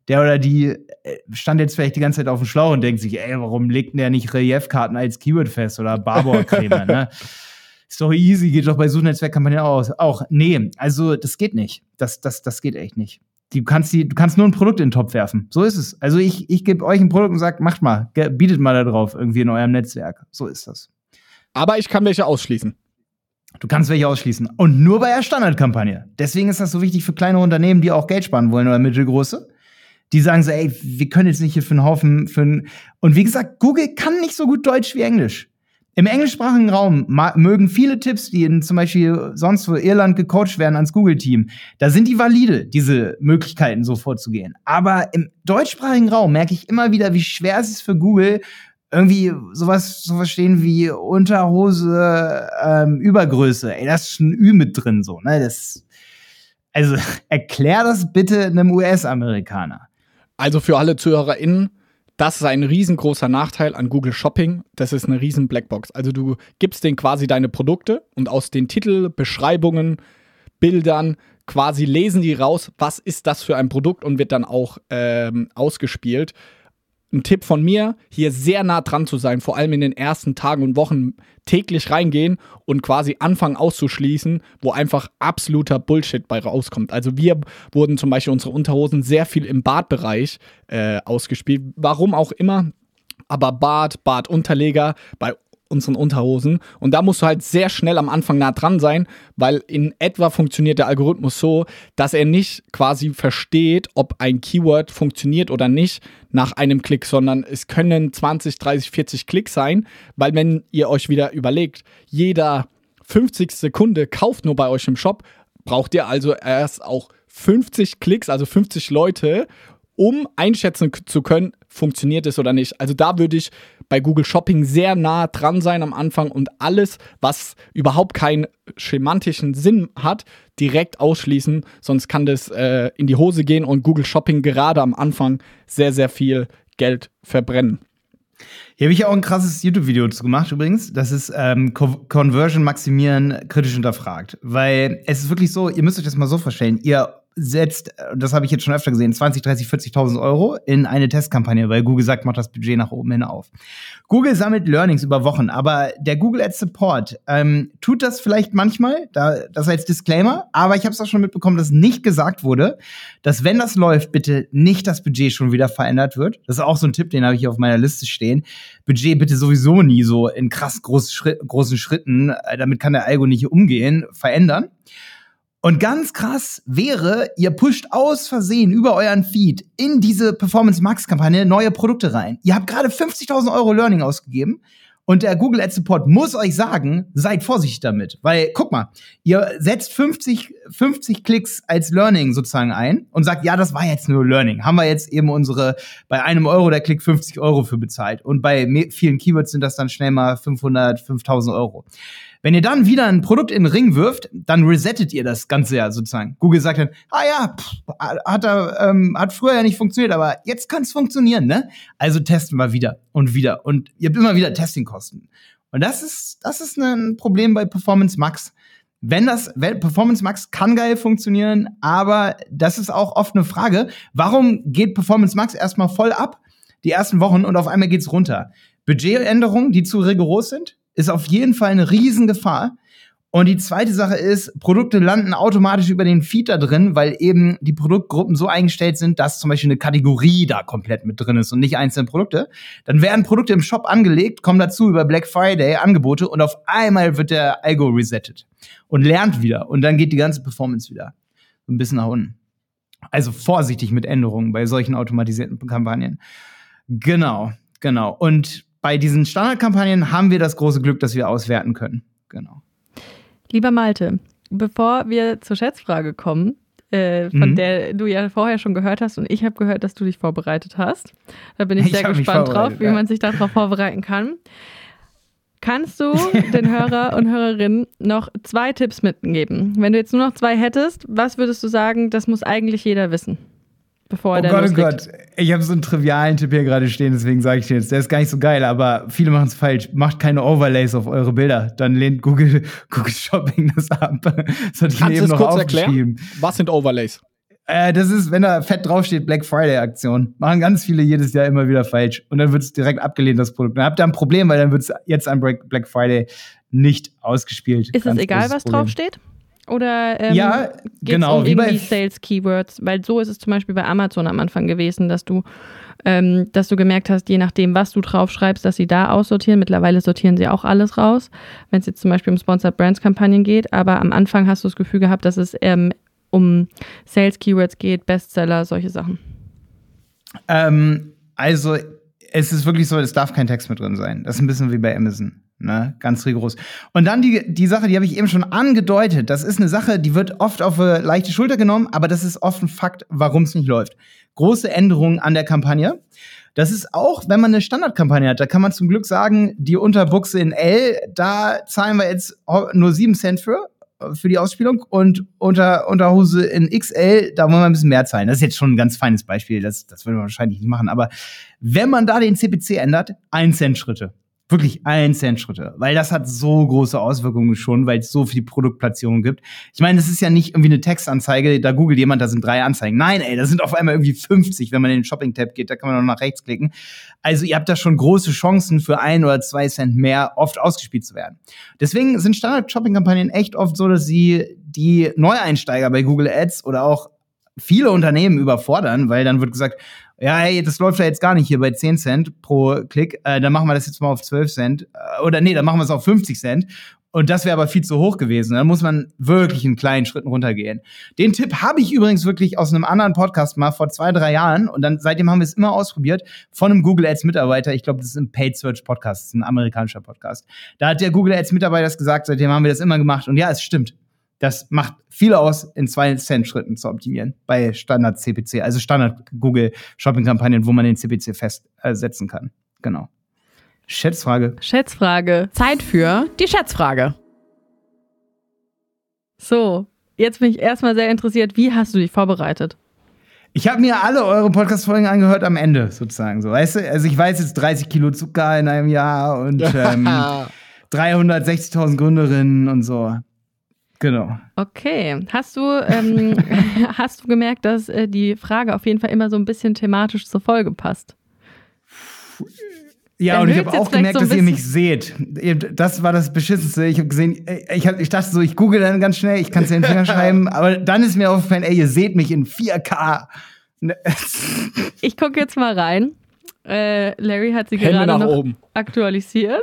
der oder die stand jetzt vielleicht die ganze Zeit auf dem Schlauch und denkt sich, ey, warum legt denn der nicht Reliefkarten als Keyword fest oder Barbour-Creme, ne? Ist doch easy, geht doch bei Suchnetzwerkkampagnen aus. Auch, nee, also das geht nicht. Das, das, das geht echt nicht. Du kannst, die, du kannst nur ein Produkt in den Topf werfen. So ist es. Also ich, ich gebe euch ein Produkt und sage, macht mal, bietet mal da drauf irgendwie in eurem Netzwerk. So ist das. Aber ich kann welche ausschließen. Du kannst welche ausschließen. Und nur bei der Standardkampagne. Deswegen ist das so wichtig für kleine Unternehmen, die auch Geld sparen wollen oder mittelgroße. Die sagen so, ey, wir können jetzt nicht hier für einen Haufen, für einen und wie gesagt, Google kann nicht so gut Deutsch wie Englisch. Im englischsprachigen Raum mögen viele Tipps, die in zum Beispiel sonst wo Irland gecoacht werden ans Google-Team, da sind die valide, diese Möglichkeiten so vorzugehen. Aber im deutschsprachigen Raum merke ich immer wieder, wie schwer es ist für Google, irgendwie sowas zu verstehen wie Unterhose, ähm, Übergröße. Ey, das ist ein Ü mit drin, so, ne? Das, also, erklär das bitte einem U S-Amerikaner. Also für alle ZuhörerInnen, das ist ein riesengroßer Nachteil an Google Shopping. Das ist eine riesen Blackbox. Also du gibst denen quasi deine Produkte und aus den Titel, Beschreibungen, Bildern quasi lesen die raus, was ist das für ein Produkt und wird dann auch ähm, ausgespielt. Ein Tipp von mir, hier sehr nah dran zu sein, vor allem in den ersten Tagen und Wochen täglich reingehen und quasi anfangen auszuschließen, wo einfach absoluter Bullshit bei rauskommt. Also wir wurden zum Beispiel unsere Unterhosen sehr viel im Badbereich äh, ausgespielt, warum auch immer, aber Bad, Badunterleger bei unseren Unterhosen und da musst du halt sehr schnell am Anfang nah dran sein, weil in etwa funktioniert der Algorithmus so, dass er nicht quasi versteht, ob ein Keyword funktioniert oder nicht nach einem Klick, sondern es können zwanzig, dreißig, vierzig Klicks sein, weil wenn ihr euch wieder überlegt, jeder fünfzigste Kunde kauft nur bei euch im Shop, braucht ihr also erst auch fünfzig Klicks, also fünfzig Leute, um einschätzen zu können, funktioniert es oder nicht. Also da würde ich bei Google Shopping sehr nah dran sein am Anfang und alles, was überhaupt keinen schemantischen Sinn hat, direkt ausschließen. Sonst kann das äh, in die Hose gehen und Google Shopping gerade am Anfang sehr, sehr viel Geld verbrennen. Hier habe ich auch ein krasses YouTube-Video dazu gemacht übrigens. Das ist ähm, Co- Conversion maximieren kritisch hinterfragt. Weil es ist wirklich so, ihr müsst euch das mal so vorstellen, ihr setzt, das habe ich jetzt schon öfter gesehen, zwanzig, dreißig, vierzigtausend Euro in eine Testkampagne, weil Google sagt, macht das Budget nach oben hin auf. Google sammelt Learnings über Wochen, aber der Google Ads Support ähm, tut das vielleicht manchmal, da, das als Disclaimer, aber ich habe es auch schon mitbekommen, dass nicht gesagt wurde, dass wenn das läuft, bitte nicht das Budget schon wieder verändert wird. Das ist auch so ein Tipp, den habe ich hier auf meiner Liste stehen. Budget bitte sowieso nie so in krass groß Schritt, großen Schritten, äh, damit kann der Algo nicht umgehen, verändern. Und ganz krass wäre, ihr pusht aus Versehen über euren Feed in diese Performance-Max-Kampagne neue Produkte rein. Ihr habt gerade fünfzigtausend Euro Learning ausgegeben und der Google Ads Support muss euch sagen, seid vorsichtig damit. Weil, guck mal, ihr setzt fünfzig, fünfzig Klicks als Learning sozusagen ein und sagt, ja, das war jetzt nur Learning. Haben wir jetzt eben unsere, bei einem Euro der Klick fünfzig Euro für bezahlt. Und bei vielen Keywords sind das dann schnell mal fünfhundert, fünftausend Euro. Wenn ihr dann wieder ein Produkt in den Ring wirft, dann resettet ihr das Ganze ja sozusagen. Google sagt dann, ah ja, pff, hat, er, ähm, hat früher ja nicht funktioniert, aber jetzt kann es funktionieren, ne? Also testen wir wieder und wieder. Und ihr habt immer wieder Testingkosten. Und das ist, das ist ein Problem bei Performance Max. Wenn das, wenn Performance Max kann geil funktionieren, aber das ist auch oft eine Frage, warum geht Performance Max erstmal voll ab, die ersten Wochen, und auf einmal geht's runter? Budgetänderungen, die zu rigoros sind, ist auf jeden Fall eine Riesengefahr. Und die zweite Sache ist, Produkte landen automatisch über den Feed da drin, weil eben die Produktgruppen so eingestellt sind, dass zum Beispiel eine Kategorie da komplett mit drin ist und nicht einzelne Produkte. Dann werden Produkte im Shop angelegt, kommen dazu über Black Friday Angebote und auf einmal wird der Algo resettet und lernt wieder. Und dann geht die ganze Performance wieder so ein bisschen nach unten. Also vorsichtig mit Änderungen bei solchen automatisierten Kampagnen. Genau, genau. Und bei diesen Standardkampagnen haben wir das große Glück, dass wir auswerten können. Genau. Lieber Malte, bevor wir zur Schätzfrage kommen, äh, von mhm. der du ja vorher schon gehört hast und ich habe gehört, dass du dich vorbereitet hast. Da bin ich, ich sehr gespannt drauf, wie ja. man sich darauf vorbereiten kann. Kannst du den Hörer und Hörerinnen noch zwei Tipps mitgeben? Wenn du jetzt nur noch zwei hättest, was würdest du sagen, das muss eigentlich jeder wissen? Bevor oh der Gott, loslegt. oh Gott, ich habe so einen trivialen Tipp hier gerade stehen, deswegen sage ich dir jetzt, der ist gar nicht so geil, aber viele machen es falsch. Macht keine Overlays auf eure Bilder, dann lehnt Google, Google Shopping das ab. Das hatte ich mir eben noch aufgeschrieben. Was sind Overlays? Äh, das ist, wenn da fett draufsteht, Black Friday-Aktion. Machen ganz viele jedes Jahr immer wieder falsch. Und dann wird es direkt abgelehnt, das Produkt. Dann habt ihr ein Problem, weil dann wird es jetzt an Black Friday nicht ausgespielt. Ist ganz es egal, was Problem. draufsteht? Oder ähm, ja, geht's genau, um wie bei irgendwie Sales-Keywords? Weil so ist es zum Beispiel bei Amazon am Anfang gewesen, dass du, ähm, dass du gemerkt hast, je nachdem, was du draufschreibst, dass sie da aussortieren. Mittlerweile sortieren sie auch alles raus, wenn es jetzt zum Beispiel um Sponsored Brands-Kampagnen geht. Aber am Anfang hast du das Gefühl gehabt, dass es ähm, um Sales-Keywords geht, Bestseller, solche Sachen. Ähm, also, es ist wirklich so, es darf kein Text mit drin sein. Das ist ein bisschen wie bei Amazon. Ne, ganz rigoros. Und dann die, die Sache, die habe ich eben schon angedeutet. Das ist eine Sache, die wird oft auf eine leichte Schulter genommen, aber das ist oft ein Fakt, warum es nicht läuft. Große Änderungen an der Kampagne. Das ist auch, wenn man eine Standardkampagne hat, da kann man zum Glück sagen, die Unterbuchse in L, da zahlen wir jetzt nur sieben Cent für, für die Ausspielung und unter Unterhose in X L, da wollen wir ein bisschen mehr zahlen. Das ist jetzt schon ein ganz feines Beispiel, das, das würde man wahrscheinlich nicht machen. Aber wenn man da den C P C ändert, ein Cent Schritte. Wirklich ein Cent Schritte, weil das hat so große Auswirkungen schon, weil es so viel Produktplatzierung gibt. Ich meine, das ist ja nicht irgendwie eine Textanzeige, da googelt jemand, da sind drei Anzeigen. Nein, ey, da sind auf einmal irgendwie fünfzig, wenn man in den Shopping-Tab geht, da kann man noch nach rechts klicken. Also ihr habt da schon große Chancen für ein oder zwei Cent mehr oft ausgespielt zu werden. Deswegen sind Standard-Shopping-Kampagnen echt oft so, dass sie die Neueinsteiger bei Google Ads oder auch viele Unternehmen überfordern, weil dann wird gesagt, ja, hey, das läuft ja jetzt gar nicht hier bei zehn Cent pro Klick, äh, dann machen wir das jetzt mal auf zwölf Cent. Äh, oder nee, dann machen wir es auf fünfzig Cent. Und das wäre aber viel zu hoch gewesen. Da muss man wirklich in kleinen Schritten runtergehen. Den Tipp habe ich übrigens wirklich aus einem anderen Podcast mal vor zwei, drei Jahren. Und dann seitdem haben wir es immer ausprobiert von einem Google Ads Mitarbeiter. Ich glaube, das ist ein Paid Search Podcast, das ist ein amerikanischer Podcast. Da hat der Google Ads Mitarbeiter das gesagt, seitdem haben wir das immer gemacht. Und ja, es stimmt. Das macht viel aus, in zwei Cent Schritten zu optimieren bei Standard-C P C, also Standard-Google-Shopping-Kampagnen, wo man den C P C festsetzen kann. Genau. Schätzfrage. Schätzfrage. Zeit für die Schätzfrage. So, jetzt bin ich erstmal sehr interessiert, wie hast du dich vorbereitet? Ich habe mir alle eure Podcast-Folgen angehört am Ende, sozusagen. So, weißt du? Also ich weiß jetzt dreißig Kilo Zucker in einem Jahr und ähm, dreihundertsechzigtausend Gründerinnen und so. Genau. Okay. Hast du, ähm, hast du gemerkt, dass äh, die Frage auf jeden Fall immer so ein bisschen thematisch zur Folge passt? Ja, Erhöht und ich habe auch gemerkt, so dass ihr mich seht. Das war das Beschissenste. Ich habe gesehen, ich, hab, ich dachte so, ich google dann ganz schnell, ich kann es in den Finger schreiben, aber dann ist mir aufgefallen, ey, ihr seht mich in vier K. Ich gucke jetzt mal rein. Äh, Larry hat sie Hände gerade nach noch oben. aktualisiert.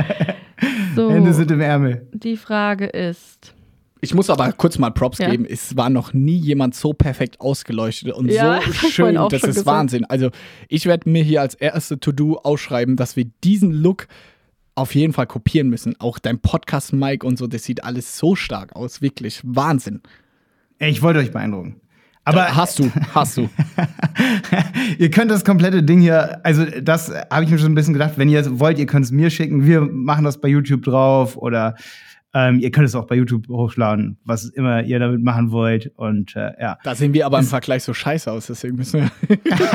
So, Hände sind im Ärmel. die Frage ist... Ich muss aber kurz mal Props Ja. geben. Es war noch nie jemand so perfekt ausgeleuchtet und Ja, so hab ich schön. vorhin auch Das schon ist gesagt. Wahnsinn. Also ich werde mir hier als erste To-Do ausschreiben, dass wir diesen Look auf jeden Fall kopieren müssen. Auch dein Podcast-Mic und so, das sieht alles so stark aus. Wirklich Wahnsinn. Ey, ich wollte euch beeindrucken. Aber hast du, hast du. ihr könnt das komplette Ding hier, also das habe ich mir schon ein bisschen gedacht, wenn ihr wollt, ihr könnt es mir schicken. Wir machen das bei YouTube drauf oder Ähm, ihr könnt es auch bei YouTube hochladen, was immer ihr damit machen wollt. Und äh, ja. Da sehen wir aber im Vergleich so scheiße aus, deswegen müssen wir.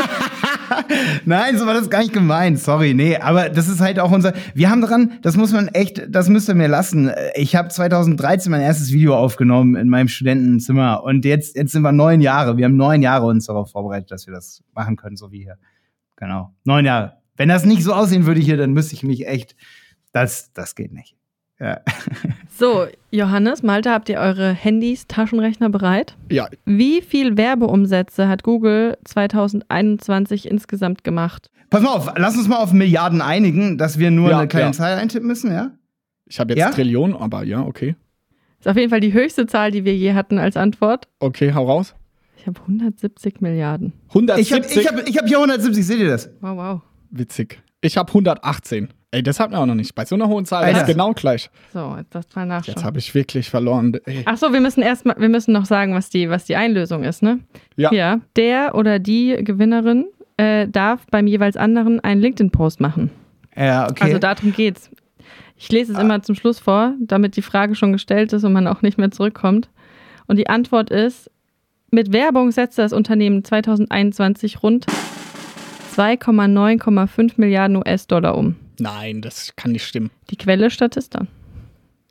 Nein, so war das gar nicht gemeint. Sorry, nee, aber das ist halt auch unser. Wir haben dran, das muss man echt, das müsst ihr mir lassen. Ich habe zweitausenddreizehn mein erstes Video aufgenommen in meinem Studentenzimmer und jetzt, jetzt sind wir neun Jahre. Wir haben neun Jahre uns darauf vorbereitet, dass wir das machen können, so wie hier. Genau, neun Jahre. Wenn das nicht so aussehen würde hier, dann müsste ich mich echt. Das, das geht nicht. Ja. So, Johannes, Malte, habt ihr eure Handys, Taschenrechner bereit? Ja, Wie viel Werbeumsätze hat Google zweitausendeinundzwanzig insgesamt gemacht? Pass mal auf, lass uns mal auf Milliarden einigen, dass wir nur Ja, eine kleine ja. Zahl eintippen müssen, ja? ich habe jetzt Ja? Trillionen, aber ja, okay. Ist auf jeden Fall die höchste Zahl, die wir je hatten als Antwort. Okay, hau raus. Ich habe hundertsiebzig Milliarden. Ich habe hundertsiebzig. ich hab, ich hab hier hundertsiebzig, seht ihr das? Wow, wow. Witzig. Ich habe hundertachtzehn. Ey, das hatten wir auch noch nicht. Bei so einer hohen Zahl Alter. ist genau gleich. So, jetzt das mal nachschauen. Jetzt habe ich wirklich verloren. Ey. Ach so, wir müssen erst mal, wir müssen noch sagen, was die, was die Einlösung ist, ne? Ja. Ja. Der oder die Gewinnerin äh, darf beim jeweils anderen einen LinkedIn-Post machen. Ja, okay. Also darum geht's. Ich lese es immer zum Schluss vor, damit die Frage schon gestellt ist und man auch nicht mehr zurückkommt. Und die Antwort ist: Mit Werbung setzte das Unternehmen zweitausendeinundzwanzig rund zwei Komma neun Komma fünf Milliarden U S-Dollar um. Nein, das kann nicht stimmen. Die Quelle Statista.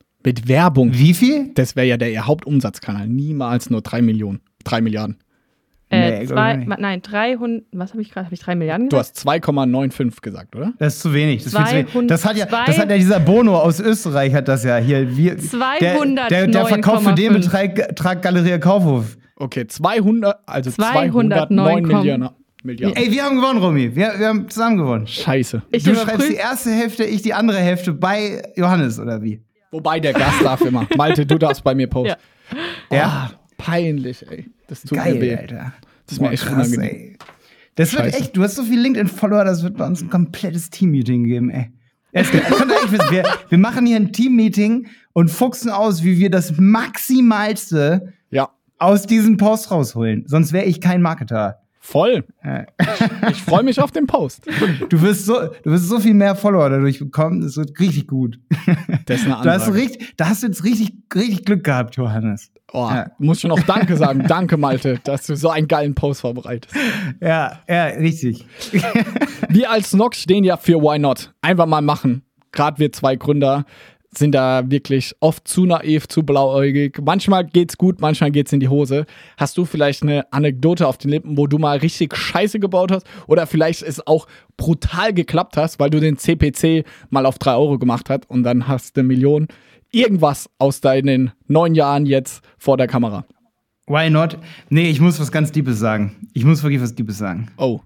Mit Werbung. Wie viel? Das wäre ja der ihr Hauptumsatzkanal. Niemals nur drei Millionen. drei Milliarden. Äh, Nee, zwei, glaub ich nicht. nein, dreihundert, was habe ich gerade? Habe ich drei Milliarden Du gesagt? hast zwei Komma fünfundneunzig gesagt, oder? Das ist zu wenig. Das, ist viel zu wenig. zweihundert das, hat ja, zwei- das hat ja dieser Bono aus Österreich, hat das ja hier. Wir, der, der, der verkauft für den Betrag, Betrag Galeria Kaufhof. Okay, zweihundert, also zweihundertneun zweihundertneun Komma- Milliarden. Milliarden. Ey, wir haben gewonnen, Romy. Wir, wir haben zusammen gewonnen. Scheiße. Ich Du schreibst die überprüfe. erste Hälfte, ich die andere Hälfte bei Johannes, oder wie? Wobei der Gast darf immer. Malte, du darfst bei mir posten. Ja. Ja. Oh, peinlich, ey. Das tut Geil, mir weh. Alter. Das ist mir Boah, echt krass, unangenehm. ey. Das wird Scheiße. echt, du hast so viel LinkedIn-Follower, das wird bei uns ein komplettes Team-Meeting geben, ey. Es, könnt ihr eigentlich wissen, wir, wir machen hier ein Team-Meeting und fuchsen aus, wie wir das Maximalste Ja, aus diesem Post rausholen. Sonst wäre ich kein Marketer. voll. Ja. Ich freue mich auf den Post. Du wirst so, du wirst so viel mehr Follower dadurch bekommen, das wird richtig gut. Das ist eine Du hast so Ansage. richtig, da hast du jetzt richtig, richtig Glück gehabt, Johannes. Oh, Ja. muss schon auch Danke sagen. Danke, Malte, dass du so einen geilen Post vorbereitest. Ja, ja, richtig. Wir als Nox stehen ja für Why Not. Einfach mal machen. Gerade wir zwei Gründer sind da wirklich oft zu naiv, zu blauäugig. Manchmal geht's gut, manchmal geht's in die Hose. Hast du vielleicht eine Anekdote auf den Lippen, wo du mal richtig Scheiße gebaut hast? Oder vielleicht es auch brutal geklappt hast, weil du den C P C mal auf drei Euro gemacht hast und dann hast du eine Million. Irgendwas aus deinen neun Jahren jetzt vor der Kamera. Why not? Nee, ich muss was ganz Deepes sagen. Ich muss wirklich was Deepes sagen. Oh.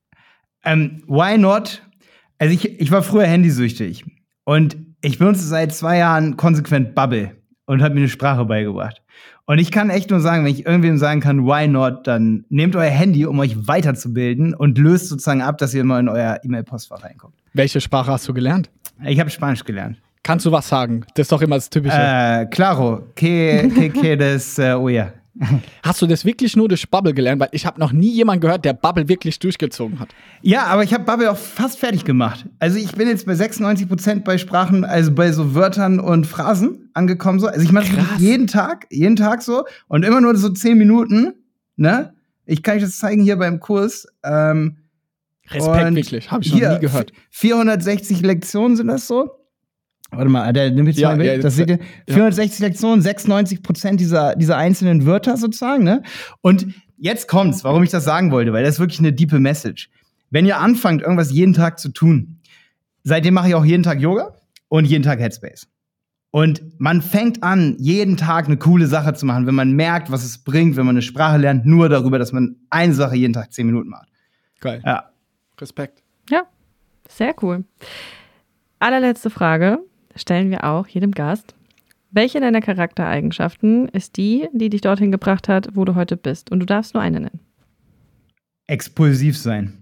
Ähm, why not? Also ich, ich war früher handysüchtig und ich benutze seit zwei Jahren konsequent Bubble und habe mir eine Sprache beigebracht. Und ich kann echt nur sagen, wenn ich irgendwem sagen kann, why not, dann nehmt euer Handy, um euch weiterzubilden und löst sozusagen ab, dass ihr mal in euer E-Mail-Postfach reinkommt. Welche Sprache hast du gelernt? Ich habe Spanisch gelernt. Kannst du was sagen? Das ist doch immer das Typische. Äh, claro, que, que quieres, äh, oh ja. Hast du das wirklich nur durch Bubble gelernt? Weil ich habe noch nie jemanden gehört, der Bubble wirklich durchgezogen hat. Ja, aber ich habe Bubble auch fast fertig gemacht. Also ich bin jetzt bei sechsundneunzig Prozent bei Sprachen, also bei so Wörtern und Phrasen angekommen. So. Also ich mache das Krass. wirklich jeden Tag, jeden Tag so und immer nur so zehn Minuten. Ne? Ich kann euch das zeigen hier beim Kurs. Ähm, Respekt, und wirklich. Habe ich noch hier, nie gehört. vierhundertsechzig Lektionen sind das so. Warte mal, der nimmt jetzt Ja, mal mit. ja, das seht ihr. vierhundertsechzig Lektionen, sechsundneunzig Prozent dieser, dieser einzelnen Wörter sozusagen, ne? Und jetzt kommt's, warum ich das sagen wollte, weil das ist wirklich eine diepe Message. Wenn ihr anfangt, irgendwas jeden Tag zu tun, seitdem mache ich auch jeden Tag Yoga und jeden Tag Headspace. Und man fängt an, jeden Tag eine coole Sache zu machen, wenn man merkt, was es bringt, wenn man eine Sprache lernt, nur darüber, dass man eine Sache jeden Tag zehn Minuten macht. Geil. Ja. Respekt. Ja, sehr cool. Allerletzte Frage stellen wir auch jedem Gast. Welche deiner Charaktereigenschaften ist die, die dich dorthin gebracht hat, wo du heute bist? Und du darfst nur eine nennen. Expulsiv sein.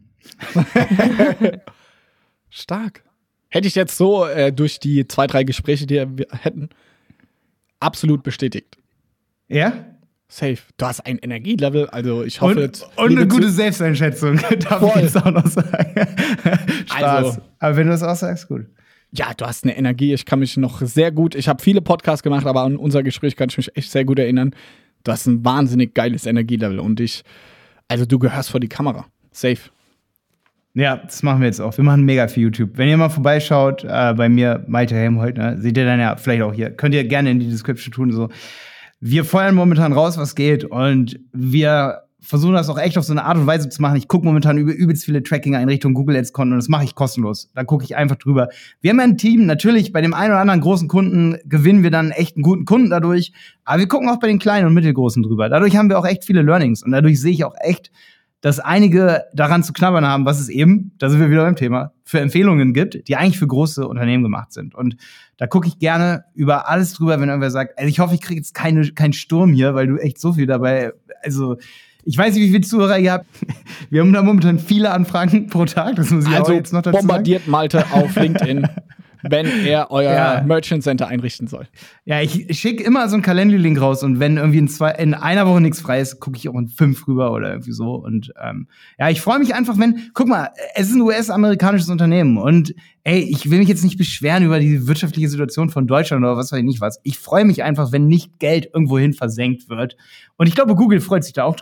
Stark. Hätte ich jetzt so äh, durch die zwei, drei Gespräche, die wir hätten, absolut bestätigt. Ja? Safe. Du hast ein Energielevel, also ich hoffe Und, jetzt. und eine liebe gute Zu- Selbsteinschätzung, darf Voll. ich jetzt auch noch sagen. Spaß. Also- Aber wenn du das auch sagst, gut. Ja, du hast eine Energie. Ich kann mich noch sehr gut. Ich habe viele Podcasts gemacht, aber an unser Gespräch kann ich mich echt sehr gut erinnern. Du hast ein wahnsinnig geiles Energielevel und ich, also du gehörst vor die Kamera. Safe. Ja, das machen wir jetzt auch. Wir machen mega viel YouTube. Wenn ihr mal vorbeischaut, äh, bei mir, Malte Helmholt, ne, seht ihr dann ja vielleicht auch hier. Könnt ihr gerne in die Description tun. So. Wir feuern momentan raus, was geht. Und wir versuchen das auch echt auf so eine Art und Weise zu machen. Ich gucke momentan über übelst viele Tracking-Einrichtungen, Google Ads-Konten und das mache ich kostenlos. Da gucke ich einfach drüber. Wir haben ja ein Team. Natürlich, bei dem einen oder anderen großen Kunden gewinnen wir dann echt einen guten Kunden dadurch. Aber wir gucken auch bei den kleinen und mittelgroßen drüber. Dadurch haben wir auch echt viele Learnings. Und dadurch sehe ich auch echt, dass einige daran zu knabbern haben, was es eben, da sind wir wieder beim Thema, für Empfehlungen gibt, die eigentlich für große Unternehmen gemacht sind. Und da gucke ich gerne über alles drüber, wenn irgendwer sagt, also ich hoffe, ich kriege jetzt keine, keinen Sturm hier, weil du echt so viel dabei, also ich weiß nicht, wie viele Zuhörer ihr habt. Wir haben da momentan viele Anfragen pro Tag, das muss ich Also auch jetzt noch dazu sagen. bombardiert Malte auf LinkedIn, wenn er euer Ja. Merchant Center einrichten soll. Ja, ich schicke immer so einen Calendly-Link raus und wenn irgendwie in, zwei, in einer Woche nichts frei ist, gucke ich auch in fünf rüber oder irgendwie so. Und ähm, ja, ich freue mich einfach, wenn, guck mal, es ist ein U S-amerikanisches Unternehmen und ey, ich will mich jetzt nicht beschweren über die wirtschaftliche Situation von Deutschland oder was weiß ich nicht was. Ich freue mich einfach, wenn nicht Geld irgendwohin versenkt wird. Und ich glaube, Google freut sich da auch drüber.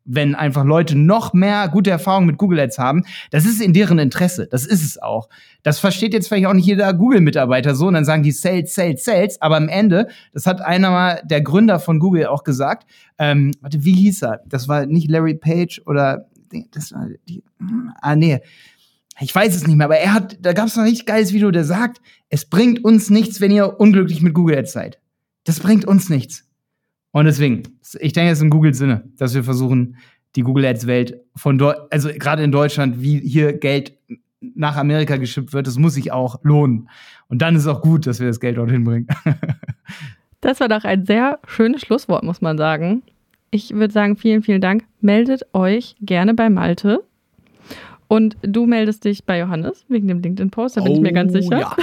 wenn einfach Leute noch mehr gute Erfahrungen mit Google Ads haben. Das ist in deren Interesse. Das ist es auch. Das versteht jetzt vielleicht auch nicht jeder Google-Mitarbeiter so und dann sagen die Sales, Sales, Sales. Aber am Ende, das hat einer mal, der Gründer von Google auch gesagt, ähm, warte, wie hieß er? Das war nicht Larry Page oder, das war die, ah, nee. Ich weiß es nicht mehr, aber er hat, da gab es ein richtig geiles Video, der sagt, es bringt uns nichts, wenn ihr unglücklich mit Google Ads seid. Das bringt uns nichts. Und deswegen, ich denke, es ist in Googles Sinne, dass wir versuchen, die Google Ads Welt von dort, also gerade in Deutschland, wie hier Geld nach Amerika geschippt wird, das muss sich auch lohnen. Und dann ist es auch gut, dass wir das Geld dorthin bringen. Das war doch ein sehr schönes Schlusswort, muss man sagen. Ich würde sagen, vielen, vielen Dank. Meldet euch gerne bei Malte. Und du meldest dich bei Johannes wegen dem LinkedIn-Post, da bin oh, ich mir ganz sicher. Ja.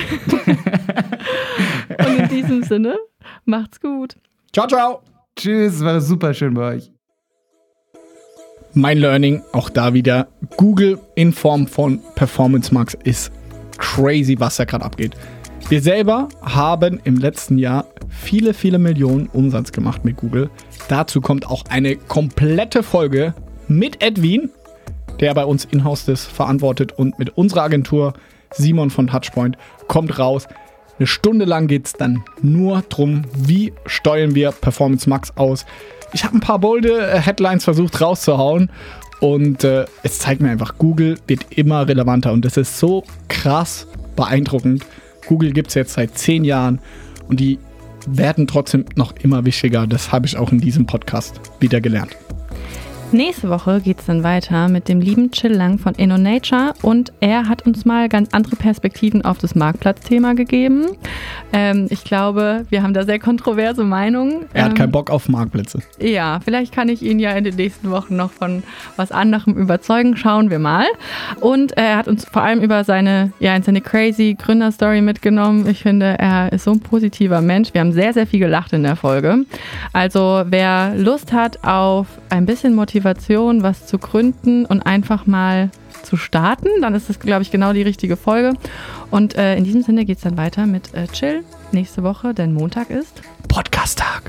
Und in diesem Sinne, macht's gut. Ciao, ciao. Tschüss, war super schön bei euch. Mein Learning, auch da wieder, Google in Form von Performance Max ist crazy, was da gerade abgeht. Wir selber haben im letzten Jahr viele, viele Millionen Umsatz gemacht mit Google. Dazu kommt auch eine komplette Folge mit Edwin, der bei uns in-house das verantwortet, und mit unserer Agentur Simon von Touchpoint kommt raus. Eine Stunde lang geht es dann nur drum, wie steuern wir Performance Max aus. Ich habe ein paar bolde Headlines versucht rauszuhauen und äh, es zeigt mir einfach, Google wird immer relevanter und das ist so krass beeindruckend. Google gibt es jetzt seit zehn Jahren und die werden trotzdem noch immer wichtiger. Das habe ich auch in diesem Podcast wieder gelernt. Nächste Woche geht es dann weiter mit dem lieben Chill Lang von InnoNature und er hat uns mal ganz andere Perspektiven auf das Marktplatzthema gegeben. Ähm, ich glaube, wir haben da sehr kontroverse Meinungen. Er hat ähm, keinen Bock auf Marktplätze. Ja, vielleicht kann ich ihn ja in den nächsten Wochen noch von was anderem überzeugen. Schauen wir mal. Und er hat uns vor allem über seine, ja, seine crazy Gründerstory mitgenommen. Ich finde, er ist so ein positiver Mensch. Wir haben sehr, sehr viel gelacht in der Folge. Also wer Lust hat auf ein bisschen Motivation, was zu gründen und einfach mal zu starten, dann ist das, glaube ich, genau die richtige Folge. Und äh, in diesem Sinne geht es dann weiter mit äh, Chill nächste Woche, denn Montag ist Podcast-Tag.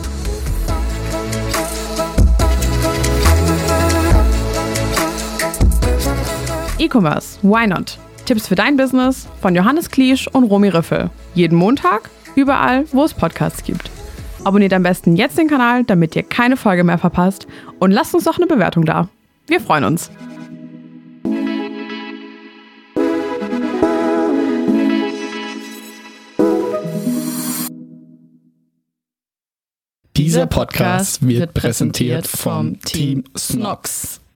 E-Commerce, why not? Tipps für dein Business von Johannes Kliesch und Romy Riffel. Jeden Montag, überall, wo es Podcasts gibt. Abonniert am besten jetzt den Kanal, damit ihr keine Folge mehr verpasst. Und lasst uns doch eine Bewertung da. Wir freuen uns. Dieser Podcast wird präsentiert vom Team Snox.